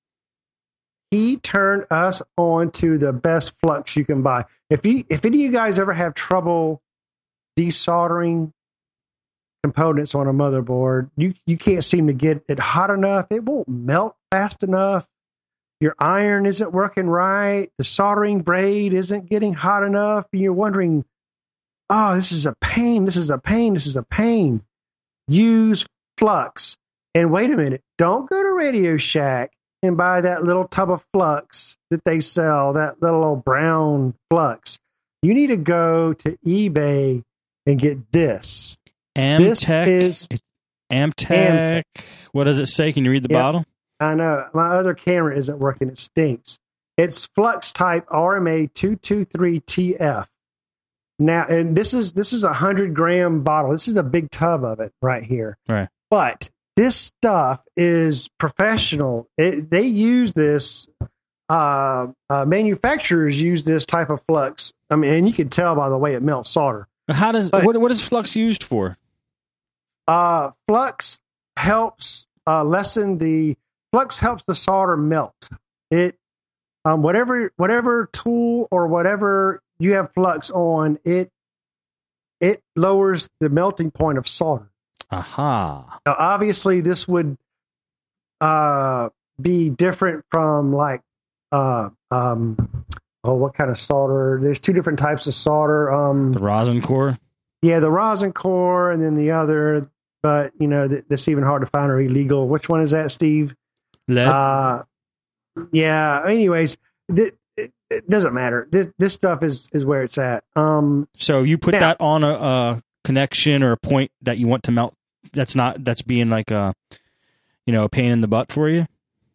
he turned us on to the best flux you can buy. If you if any of you guys ever have trouble desoldering components on a motherboard, you you can't seem to get it hot enough. It won't melt fast enough. your iron isn't working right, the soldering braid isn't getting hot enough, and you're wondering, oh, this is a pain, this is a pain, this is a pain. Use Flux. And wait a minute, don't go to Radio Shack and buy that little tub of Flux that they sell, that little old brown Flux. You need to go to eBay and get this. Amtech. This is Amtech. Amtech. What does it say? Can you read the yep. bottle? I know. My other camera isn't working. It stinks. It's Flux Type R M A two twenty-three T F. Now, and this is this is a hundred gram bottle. This is a big tub of it right here. Right. But this stuff is professional. It, they use this. Uh, uh, manufacturers use this type of flux. I mean, and you can tell by the way it melts solder. How does but, what what is flux used for? Uh, flux helps uh, lessen the flux helps the solder melt. It um, whatever whatever tool or whatever you have flux on it, it lowers the melting point of solder. Aha. Now, obviously, this would uh, be different from like uh, um, oh, what kind of solder? There's two different types of solder. Um, the rosin core. Yeah, the rosin core, and then the other. But you know, th- that's even hard to find or illegal. Which one is that, Steve? Lead. Uh, yeah. Anyways, th- it, it doesn't matter. This this stuff is is where it's at. Um, so you put now, that on a, a connection or a point that you want to melt. That's not. That's being like a, you know, a pain in the butt for you.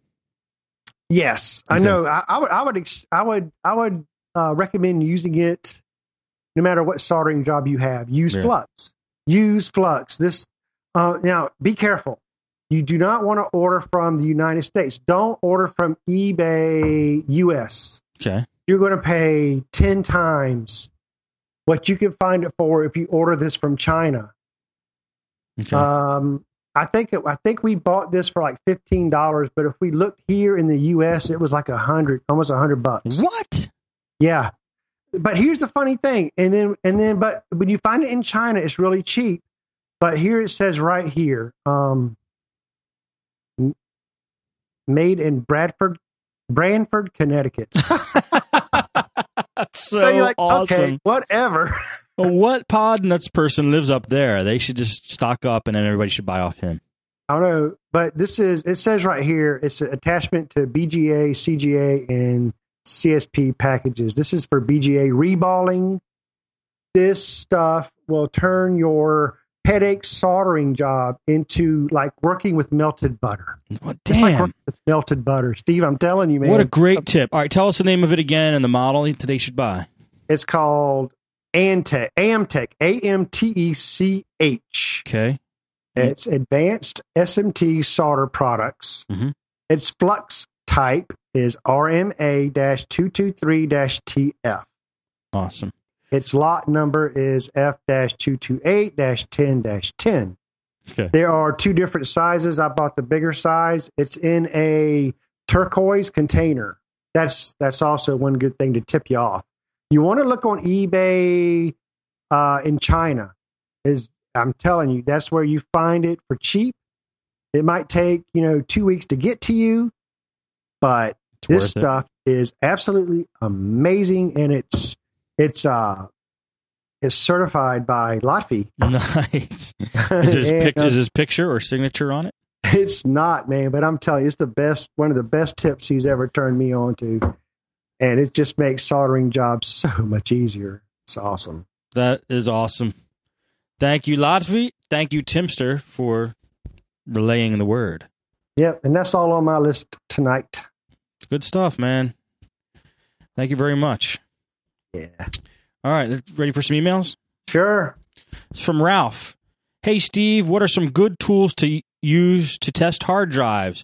Yes, okay. I know. I, I would. I would. I would. I would uh, recommend using it, no matter what soldering job you have. Use yeah. Flux. Use Flux. This. Uh, now, be careful. You do not want to order from the United States. Don't order from eBay U S. Okay. You're going to pay ten times what you can find it for if you order this from China. Okay. Um, I think it, I think we bought this for like fifteen dollars, but if we looked here in the U S, it was like a hundred, almost a hundred bucks. What? Yeah. But here's the funny thing, and then and then, but when you find it in China, it's really cheap. But here it says right here, um, made in Bradford, Branford, Connecticut. so, so you're like, awesome. Okay, whatever. Well, what pod nuts person lives up there? They should just stock up, and then everybody should buy off him. I don't know, but this is, it says right here, it's an attachment to B G A, C G A, and C S P packages. This is for B G A reballing. This stuff will turn your headache soldering job into like working with melted butter. What, it's like working with melted butter. Steve, I'm telling you, man. What a great Something. tip. All right, tell us the name of it again and the model that they should buy. It's called Amtech, Amtech, A M T E C H. Okay. It's Advanced S M T Solder Products. Mm-hmm. Its flux type is R M A two twenty-three T F. Awesome. Its lot number is F two twenty-eight ten ten. Okay. There are two different sizes. I bought the bigger size. It's in a turquoise container. That's that's also one good thing to tip you off. You want to look on eBay uh, in China. Is I'm telling you, that's where you find it for cheap. It might take, you know, two weeks to get to you, but it's this stuff it. is absolutely amazing, and it's it's uh it's certified by Lotfi. Nice. Is his, and, pic- uh, is his picture or signature on it? It's not, man, but I'm telling you, it's the best, one of the best tips he's ever turned me on to, and it just makes soldering jobs so much easier. It's awesome. That is awesome. Thank you, Lotfi. Thank you, Timster, for relaying the word. Yep, and that's all on my list tonight. Good stuff, man. Thank you very much. Yeah. All right, ready for some emails? Sure. It's from Ralph. Hey, Steve, what are some good tools to use to test hard drives?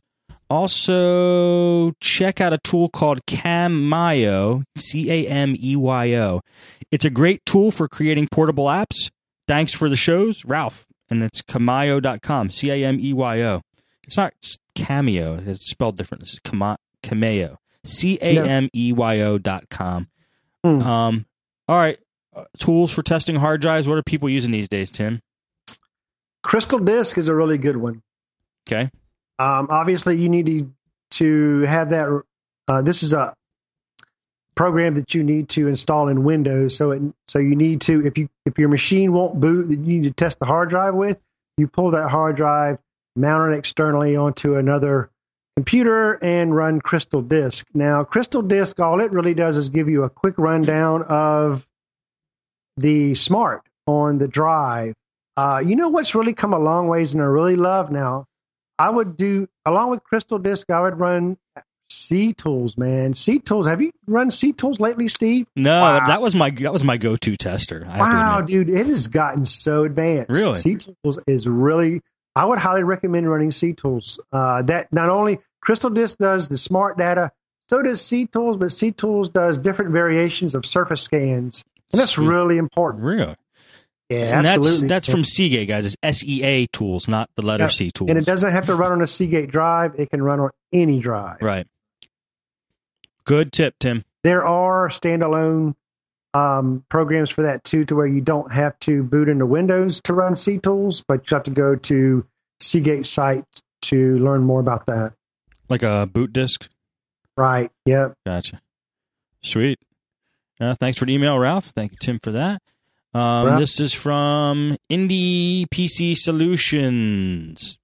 Also, check out a tool called Cameo, C A M E Y O. It's a great tool for creating portable apps. Thanks for the shows, Ralph. And it's cameo dot com, C A M E Y O. It's not Cameo. It's spelled different. This is Cameo, C A M E Y O dot com. Mm. Um, all right. Uh, tools for testing hard drives. What are people using these days, Tim? Crystal Disk is a really good one. Okay. Um, obviously, you need to, to have that uh, this is a program that you need to install in Windows. So it, so you need to, if you if your machine won't boot that you need to test the hard drive with, you pull that hard drive, mount it externally onto another computer, and run Crystal Disk. Now, Crystal Disk, all it really does is give you a quick rundown of the smart on the drive. Uh, you know what's really come a long ways and I really love now? I would do, along with Crystal Disk, I would run C-Tools, man. C-Tools. Have you run C-Tools lately, Steve? No, wow. that was my that was my go-to tester. I wow, dude, it has gotten so advanced. Really? C-Tools is really, I would highly recommend running C-Tools. Uh, that not only Crystal Disk does the smart data, so does C-Tools, but C-Tools does different variations of surface scans. And that's Sweet. really important. Really? Yeah, and absolutely. That's, that's from Seagate, guys. It's S E A tools, not the letter yeah. C tools. And it doesn't have to run on a Seagate drive. It can run on any drive. Right. Good tip, Tim. There are standalone um, programs for that, too, to where you don't have to boot into Windows to run C-Tools, but you have to go to Seagate site to learn more about that. Like a boot disk? Right. Yep. Gotcha. Sweet. Uh, thanks for the email, Ralph. Thank you, Tim, for that. Um, Ralph? This is from Indie P C Solutions.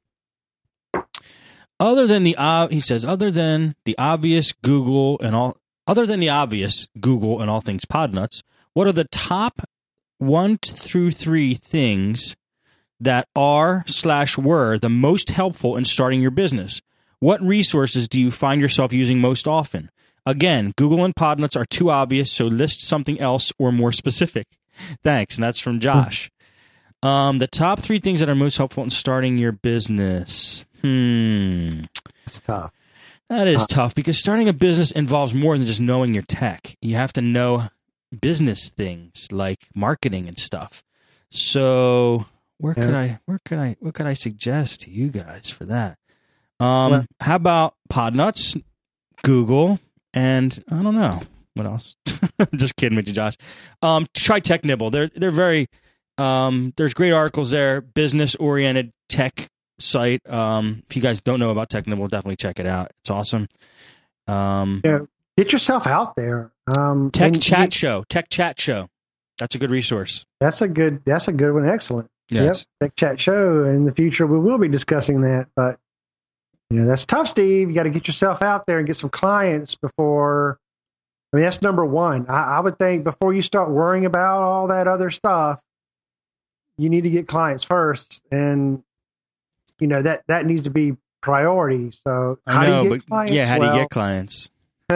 Other than the uh, he says, other than the obvious Google and all, other than the obvious Google and all things Podnuts, what are the top one through three things that are slash were the most helpful in starting your business? What resources do you find yourself using most often? Again, Google and Podnuts are too obvious, so list something else or more specific. Thanks, and that's from Josh. Um, the top three things that are most helpful in starting your business. Hmm. That's tough. That is uh, tough because starting a business involves more than just knowing your tech. You have to know business things like marketing and stuff. So where yeah. could I, where could I, what could I suggest to you guys for that? Um, well, how about Podnuts, Google, and I don't know. What else? Just kidding with you, Josh. Um, try TechNibble. They're they're very um, there's great articles there. Business oriented tech site. Um, if you guys don't know about TechNibble, definitely check it out. It's awesome. Um, yeah, get yourself out there. Um, Tech and Chat you, Show. Tech Chat Show. That's a good resource. That's a good. That's a good one. Excellent. Yes. Yep. Tech Chat Show. In the future, we will be discussing that, but you know that's tough, Steve. You got to get yourself out there and get some clients before. I mean, that's number one. I, I would think before you start worrying about all that other stuff, you need to get clients first. And, you know, that, that needs to be priority. So how I know, do you get but clients? yeah, how well, do you get clients?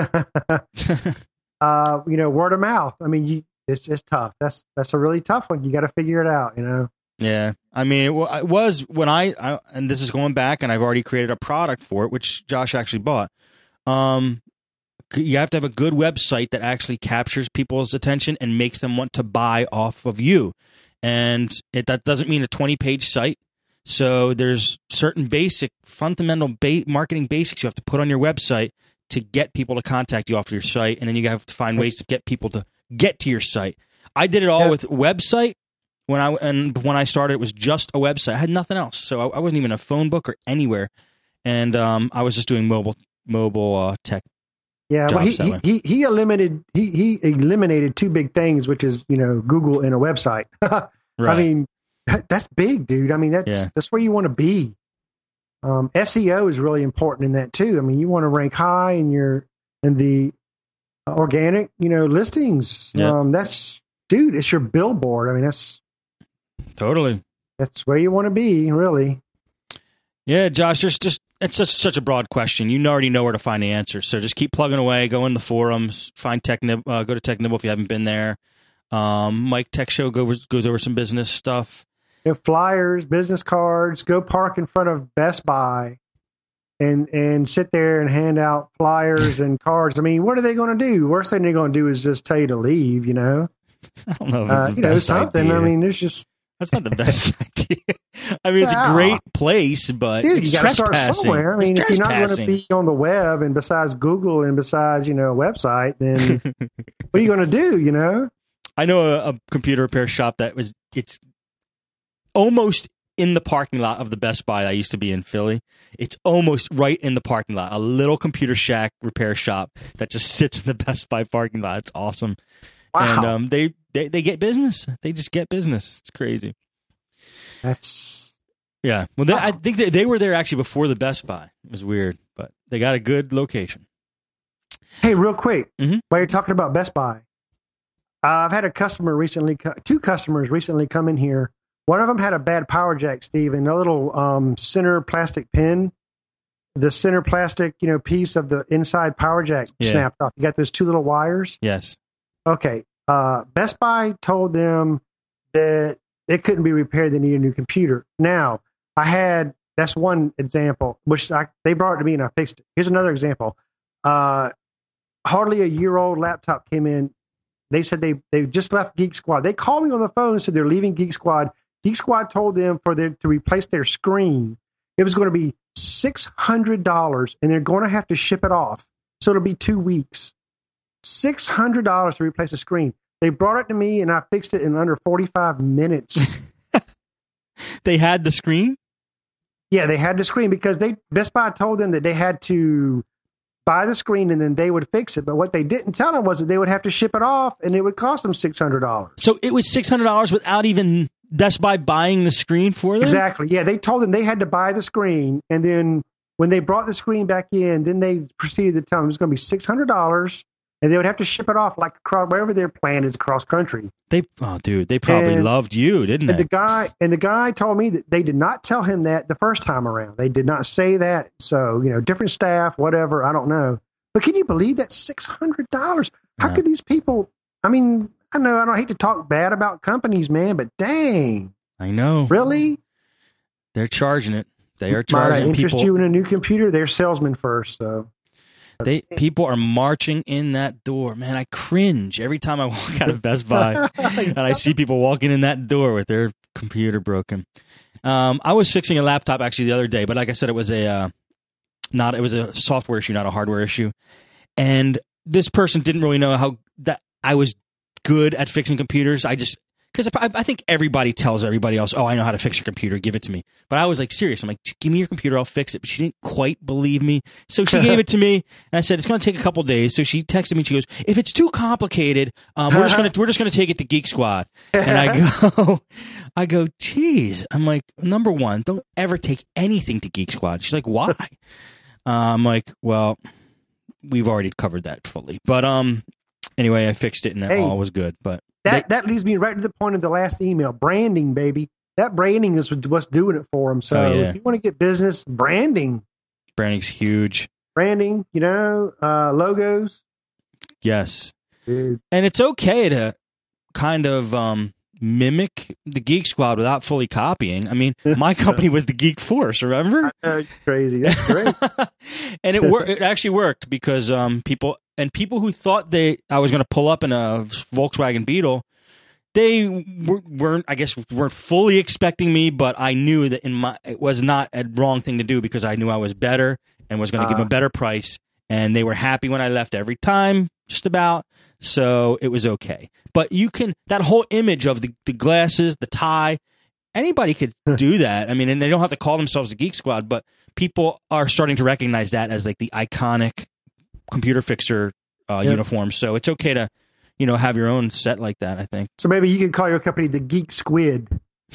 uh, you know, word of mouth. I mean, you, it's it's tough. That's that's a really tough one. You got to figure it out, you know? Yeah. I mean, it, w- it was when I, I, and this is going back and I've already created a product for it, which Josh actually bought. Um, You have to have a good website that actually captures people's attention and makes them want to buy off of you. And it, that doesn't mean a twenty-page site. So there's certain basic, fundamental ba- marketing basics you have to put on your website to get people to contact you off of your site. And then you have to find ways to get people to get to your site. I did it all yeah. with website. When I and when I started, it was just a website. I had nothing else. So I, I wasn't even a phone book or anywhere. And um, I was just doing mobile mobile uh, tech. Yeah, well, he, he he he eliminated he he eliminated two big things, which is you know Google and a website. Right. I mean, that, that's big, dude. I mean, that's Yeah. that's where you want to be. Um, S E O is really important in that too. I mean, you want to rank high in your in the uh, organic, you know, listings. Yeah. Um, that's dude, it's your billboard. I mean, that's Totally. that's where you want to be, really. Yeah, Josh, there's just it's such such a broad question. You already know where to find the answer. So just keep plugging away. Go in the forums. Find TechNibble. Uh, go to TechNibble if you haven't been there. Um, Mike Tech Show goes goes over some business stuff. You know, flyers, business cards. Go park in front of Best Buy, and and sit there and hand out flyers and cards. I mean, what are they going to do? Worst thing they're going to do is just tell you to leave. You know. I don't know if it's Uh, the you know, best something. idea. I mean, there's just. That's not the best idea. I mean, it's Yeah. a great place, but Dude, it's you got to start trespassing. somewhere. I mean, It's if you're not going to trespassing. be on the web and besides Google and besides, you know, a website, then what are you going to do, you know? I know a, a computer repair shop that was, it's almost in the parking lot of the Best Buy I used to be in Philly. It's almost right in the parking lot. A little computer shack repair shop that just sits in the Best Buy parking lot. It's awesome. Wow. And um, they, they, they get business. They just get business. It's crazy. That's... Yeah. Well, they, wow. I think they, they were there actually before the Best Buy. It was weird, but they got a good location. Hey, real quick, mm-hmm. while you're talking about Best Buy, uh, I've had a customer recently, two customers recently come in here. One of them had a bad power jack, Steve, and a little um, center plastic pin. The center plastic, you know, piece of the inside power jack yeah. snapped off. You got those two little wires? Yes. Okay. Uh, Best Buy told them that it couldn't be repaired. They need a new computer. Now, I had, that's one example, which I, they brought it to me and I fixed it. Here's another example. Uh, hardly a year old laptop came in. They said they, they just left Geek Squad. They called me on the phone and said they're leaving Geek Squad. Geek Squad told them for their, to replace their screen, it was going to be six hundred dollars and they're going to have to ship it off. So it'll be two weeks. six hundred dollars to replace a screen. They brought it to me and I fixed it in under forty-five minutes. They had the screen? Yeah, they had the screen because they Best Buy told them that they had to buy the screen and then they would fix it. But what they didn't tell them was that they would have to ship it off and it would cost them six hundred dollars. So it was six hundred dollars without even Best Buy buying the screen for them? Exactly. Yeah, they told them they had to buy the screen. And then when they brought the screen back in, then they proceeded to tell them it was going to be six hundred dollars and they would have to ship it off like across, wherever their plan is across country. They, oh, dude, they probably and, loved you, didn't they? And the guy and the guy told me that they did not tell him that the first time around. They did not say that. So, you know, different staff, whatever, I don't know. But can you believe that six hundred dollars? How yeah. could these people, I mean, I know I don't hate to talk bad about companies, man, but dang. I know. Really? They're charging it. They are charging Might I interest people. you in a new computer? They're salesmen first, so. They people are marching in that door. Man, I cringe every time I walk out of Best Buy and I see people walking in that door with their computer broken. Um, I was fixing a laptop actually the other day, but like I said, it was a uh, not it was a software issue, not a hardware issue. And this person didn't really know how that I was good at fixing computers. I just because I, I think everybody tells everybody else, "Oh, I know how to fix your computer. Give it to me." But I was like serious. I'm like, "Give me your computer. I'll fix it." But she didn't quite believe me, so she gave it to me. And I said, "It's going to take a couple days." So she texted me. She goes, "If it's too complicated, um, we're just going to we're just going to take it to Geek Squad." And I go, I go, "Geez." I'm like, number one, don't ever take anything to Geek Squad. She's like, "Why?" uh, I'm like, "Well, we've already covered that fully." But um, anyway, I fixed it and hey. all was good. But That that leads me right to the point of the last email. Branding, baby. That branding is what's doing it for them. So oh, yeah. if you want to get business, branding. Branding's huge. Branding, you know, uh, logos. Yes. Dude. And it's okay to kind of um, mimic the Geek Squad without fully copying. I mean, my company was the Geek Force, remember? I know, it's crazy. That's great. And it wor- it actually worked because um, people... And people who thought they I was going to pull up in a Volkswagen Beetle, they were, weren't, I guess, weren't fully expecting me. But I knew that in my it was not a wrong thing to do because I knew I was better and was going to uh, give them a better price. And they were happy when I left every time, just about. So it was okay. But you can that whole image of the, the glasses, the tie, anybody could do that. I mean, and they don't have to call themselves the Geek Squad, but people are starting to recognize that as like the iconic computer fixer uh, yep. uniform. So it's okay to, you know, have your own set like that, I think. So maybe you could call your company the Geek Squid.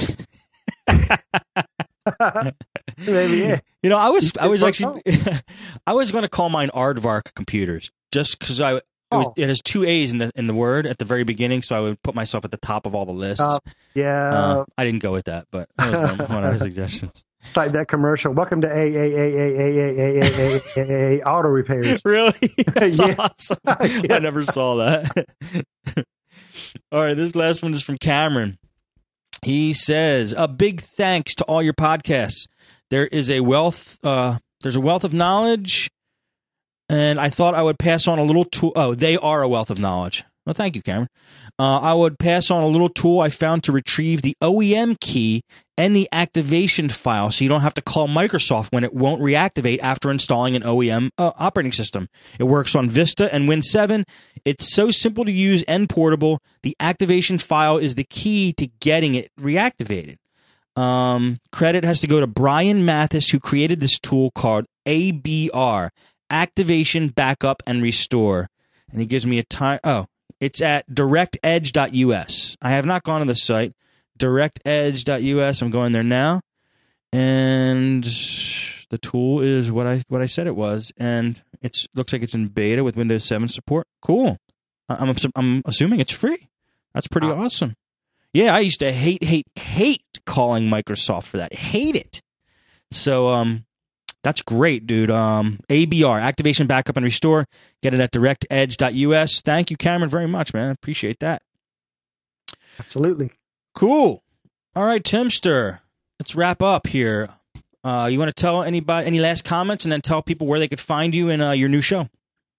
Maybe, yeah. You know, I was, I was actually, I was going to call mine Aardvark Computers just because I, it, was, oh. it has two A's in the in the word at the very beginning, so I would put myself at the top of all the lists. Uh, yeah. Uh, I didn't go with that, but that was one, one of the suggestions. It's like that commercial. Welcome to A A A A A A A A A Auto Repairs. Really? That's yeah. awesome. Yeah. I never saw that. All right, this last one is from Cameron. He says, "A big thanks to all your podcasts. There is a wealth. Uh, there's a wealth of knowledge, and I thought I would pass on a little tool. Oh, they are a wealth of knowledge. Well, thank you, Cameron. Uh, I would pass on a little tool I found to retrieve the O E M key and the activation file so you don't have to call Microsoft when it won't reactivate after installing an O E M uh, operating system. It works on Vista and Win seven. It's so simple to use and portable. The activation file is the key to getting it reactivated. Um, credit has to go to Brian Mathis, who created this tool called A B R, Activation, Backup, and Restore. And he gives me a time. Oh, it's at direct edge dot U S. I have not gone to the site. direct edge dot U S. I'm going there now. And the tool is what I what I said it was. And it looks like it's in beta with Windows seven support. Cool. I'm, I'm assuming it's free. That's pretty wow. awesome. Yeah, I used to hate, hate, hate calling Microsoft for that. Hate it. So um, that's great, dude. Um, A B R, Activation, Backup, and Restore. Get it at direct edge dot U S. Thank you, Cameron, very much, man. I appreciate that. Absolutely. Cool. All right, Timster. Let's wrap up here. Uh, you want to tell anybody any last comments, and then tell people where they could find you in uh, your new show?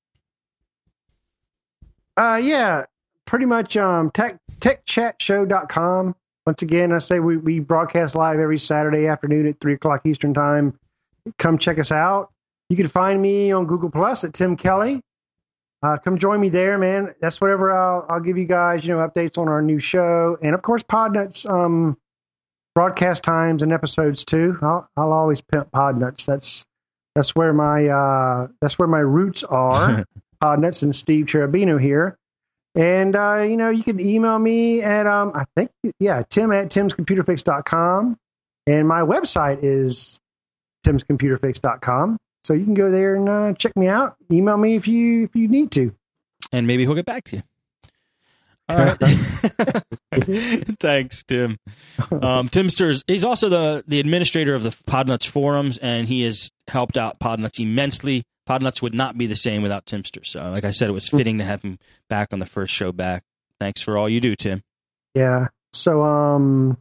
Uh, yeah, pretty much um, tech, tech chat show dot com. Once again, I say we, we broadcast live every Saturday afternoon at three o'clock Eastern Time. Come check us out. You can find me on Google Plus at Tim Kelly. Uh, come join me there, man. That's whatever I'll, I'll give you guys, you know, updates on our new show. And, of course, Podnuts um, broadcast times and episodes, too. I'll, I'll always pimp Podnuts. That's that's where my uh, that's where my roots are. Podnuts and Steve Cherubino here. And, uh, you know, you can email me at, um, I think, yeah, Tim at tims computer fix dot com. And my website is tims computer fix dot com. So you can go there and uh, check me out. Email me if you if you need to. And maybe he'll get back to you. All right. Thanks, Tim. Um, Timster's, he's also the, the administrator of the Podnuts forums, and he has helped out Podnuts immensely. Podnuts would not be the same without Timster. So, like I said, it was fitting to have him back on the first show back. Thanks for all you do, Tim. Yeah. So, um,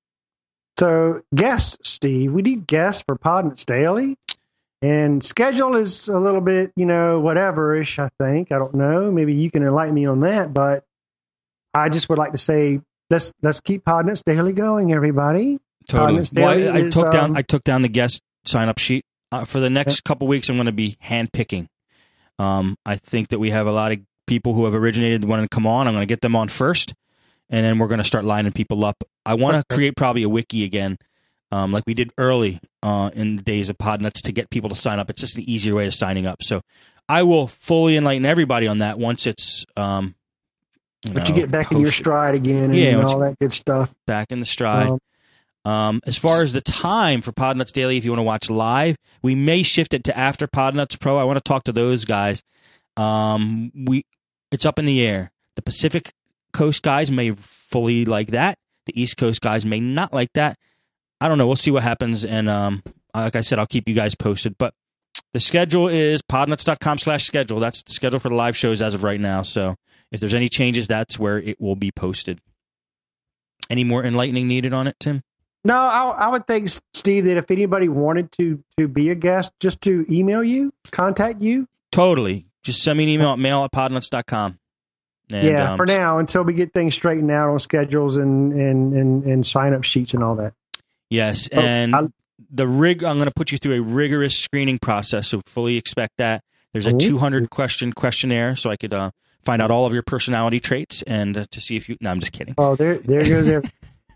so guests, Steve. We need guests for Podnuts Daily. And schedule is a little bit, you know, whatever-ish, I think. I don't know. Maybe you can enlighten me on that. But I just would like to say, let's let's keep Podnuts Daily going, everybody. Totally. Podnuts Daily well, I, I is, took down um, I took down the guest sign-up sheet. Uh, for the next yeah. couple weeks, I'm going to be hand-picking. Um, I think that we have a lot of people who have originated want to come on. I'm going to get them on first, and then we're going to start lining people up. I want to create probably a wiki again, um, like we did early uh, in the days of Podnuts, to get people to sign up. It's just an easier way of signing up. So I will fully enlighten everybody on that once it's um, you But know, you get back posted. in your stride again and, yeah, and all that good stuff. Back in the stride. Um, Um, as far as the time for Podnuts Daily, if you want to watch live, we may shift it to after Podnuts Pro. I want to talk to those guys. Um, we it's up in the air. The Pacific Coast guys may fully like that. The East Coast guys may not like that. I don't know. We'll see what happens. And um, like I said, I'll keep you guys posted. But the schedule is podnuts dot com slash schedule. That's the schedule for the live shows as of right now. So if there's any changes, that's where it will be posted. Any more enlightening needed on it, Tim? No, I, I would think, Steve, that if anybody wanted to to be a guest, just to email you, contact you. Totally. Just send me an email at mail at podnuts dot com. And, yeah, um, for now, until we get things straightened out on schedules and and, and, and sign-up sheets and all that. Yes, oh, and I, the rig. I'm going to put you through a rigorous screening process, so fully expect that. There's a oh. two hundred question questionnaire, so I could uh, find out all of your personality traits and uh, to see if you... No, I'm just kidding. Oh, there, there goes there.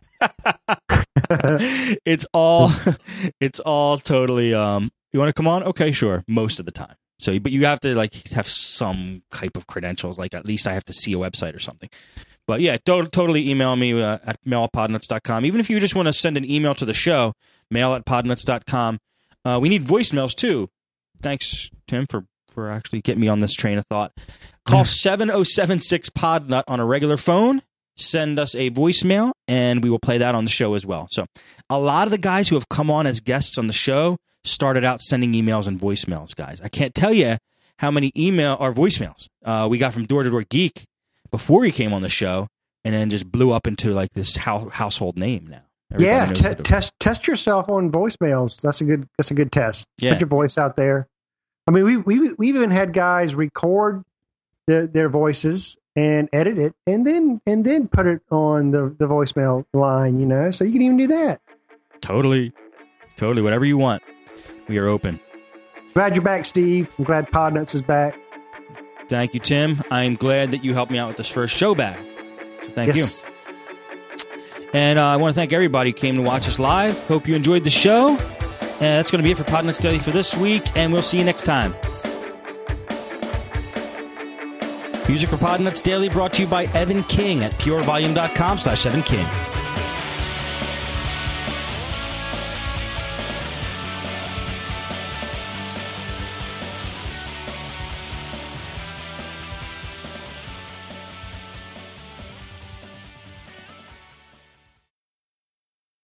it's all it's all totally um you want to come on, okay, sure, most of the time. So but you have to like have some type of credentials, like at least I have to see a website or something. But yeah, to- totally email me uh, at mail at podnuts dot com. Even if you just want to send an email to the show, mail at podnuts dot com. Uh, we need voicemails too. Thanks, Tim, for for actually getting me on this train of thought. Call seven oh seven six podnut on a regular phone. Send us a voicemail, and we will play that on the show as well. So a lot of the guys who have come on as guests on the show started out sending emails and voicemails, guys. I can't tell you how many email or voicemails uh, we got from Door to Door Geek before he came on the show, and then just blew up into like this ho- household name now. Everybody yeah, t- test test yourself on voicemails. That's a good that's a good test. Yeah. Put your voice out there. I mean, we we we've even had guys record the, their voices and edit it, and then and then put it on the, the voicemail line, you know? So you can even do that. Totally. Totally. Whatever you want. We are open. Glad you're back, Steve. I'm glad Podnuts is back. Thank you, Tim. I'm glad that you helped me out with this first show back. So thank yes. you. And uh, I want to thank everybody who came to watch us live. Hope you enjoyed the show. And that's going to be it for Podnuts Daily for this week, and we'll see you next time. Music for Podnuts Daily brought to you by Evan King at purevolume dot com slash Evan King.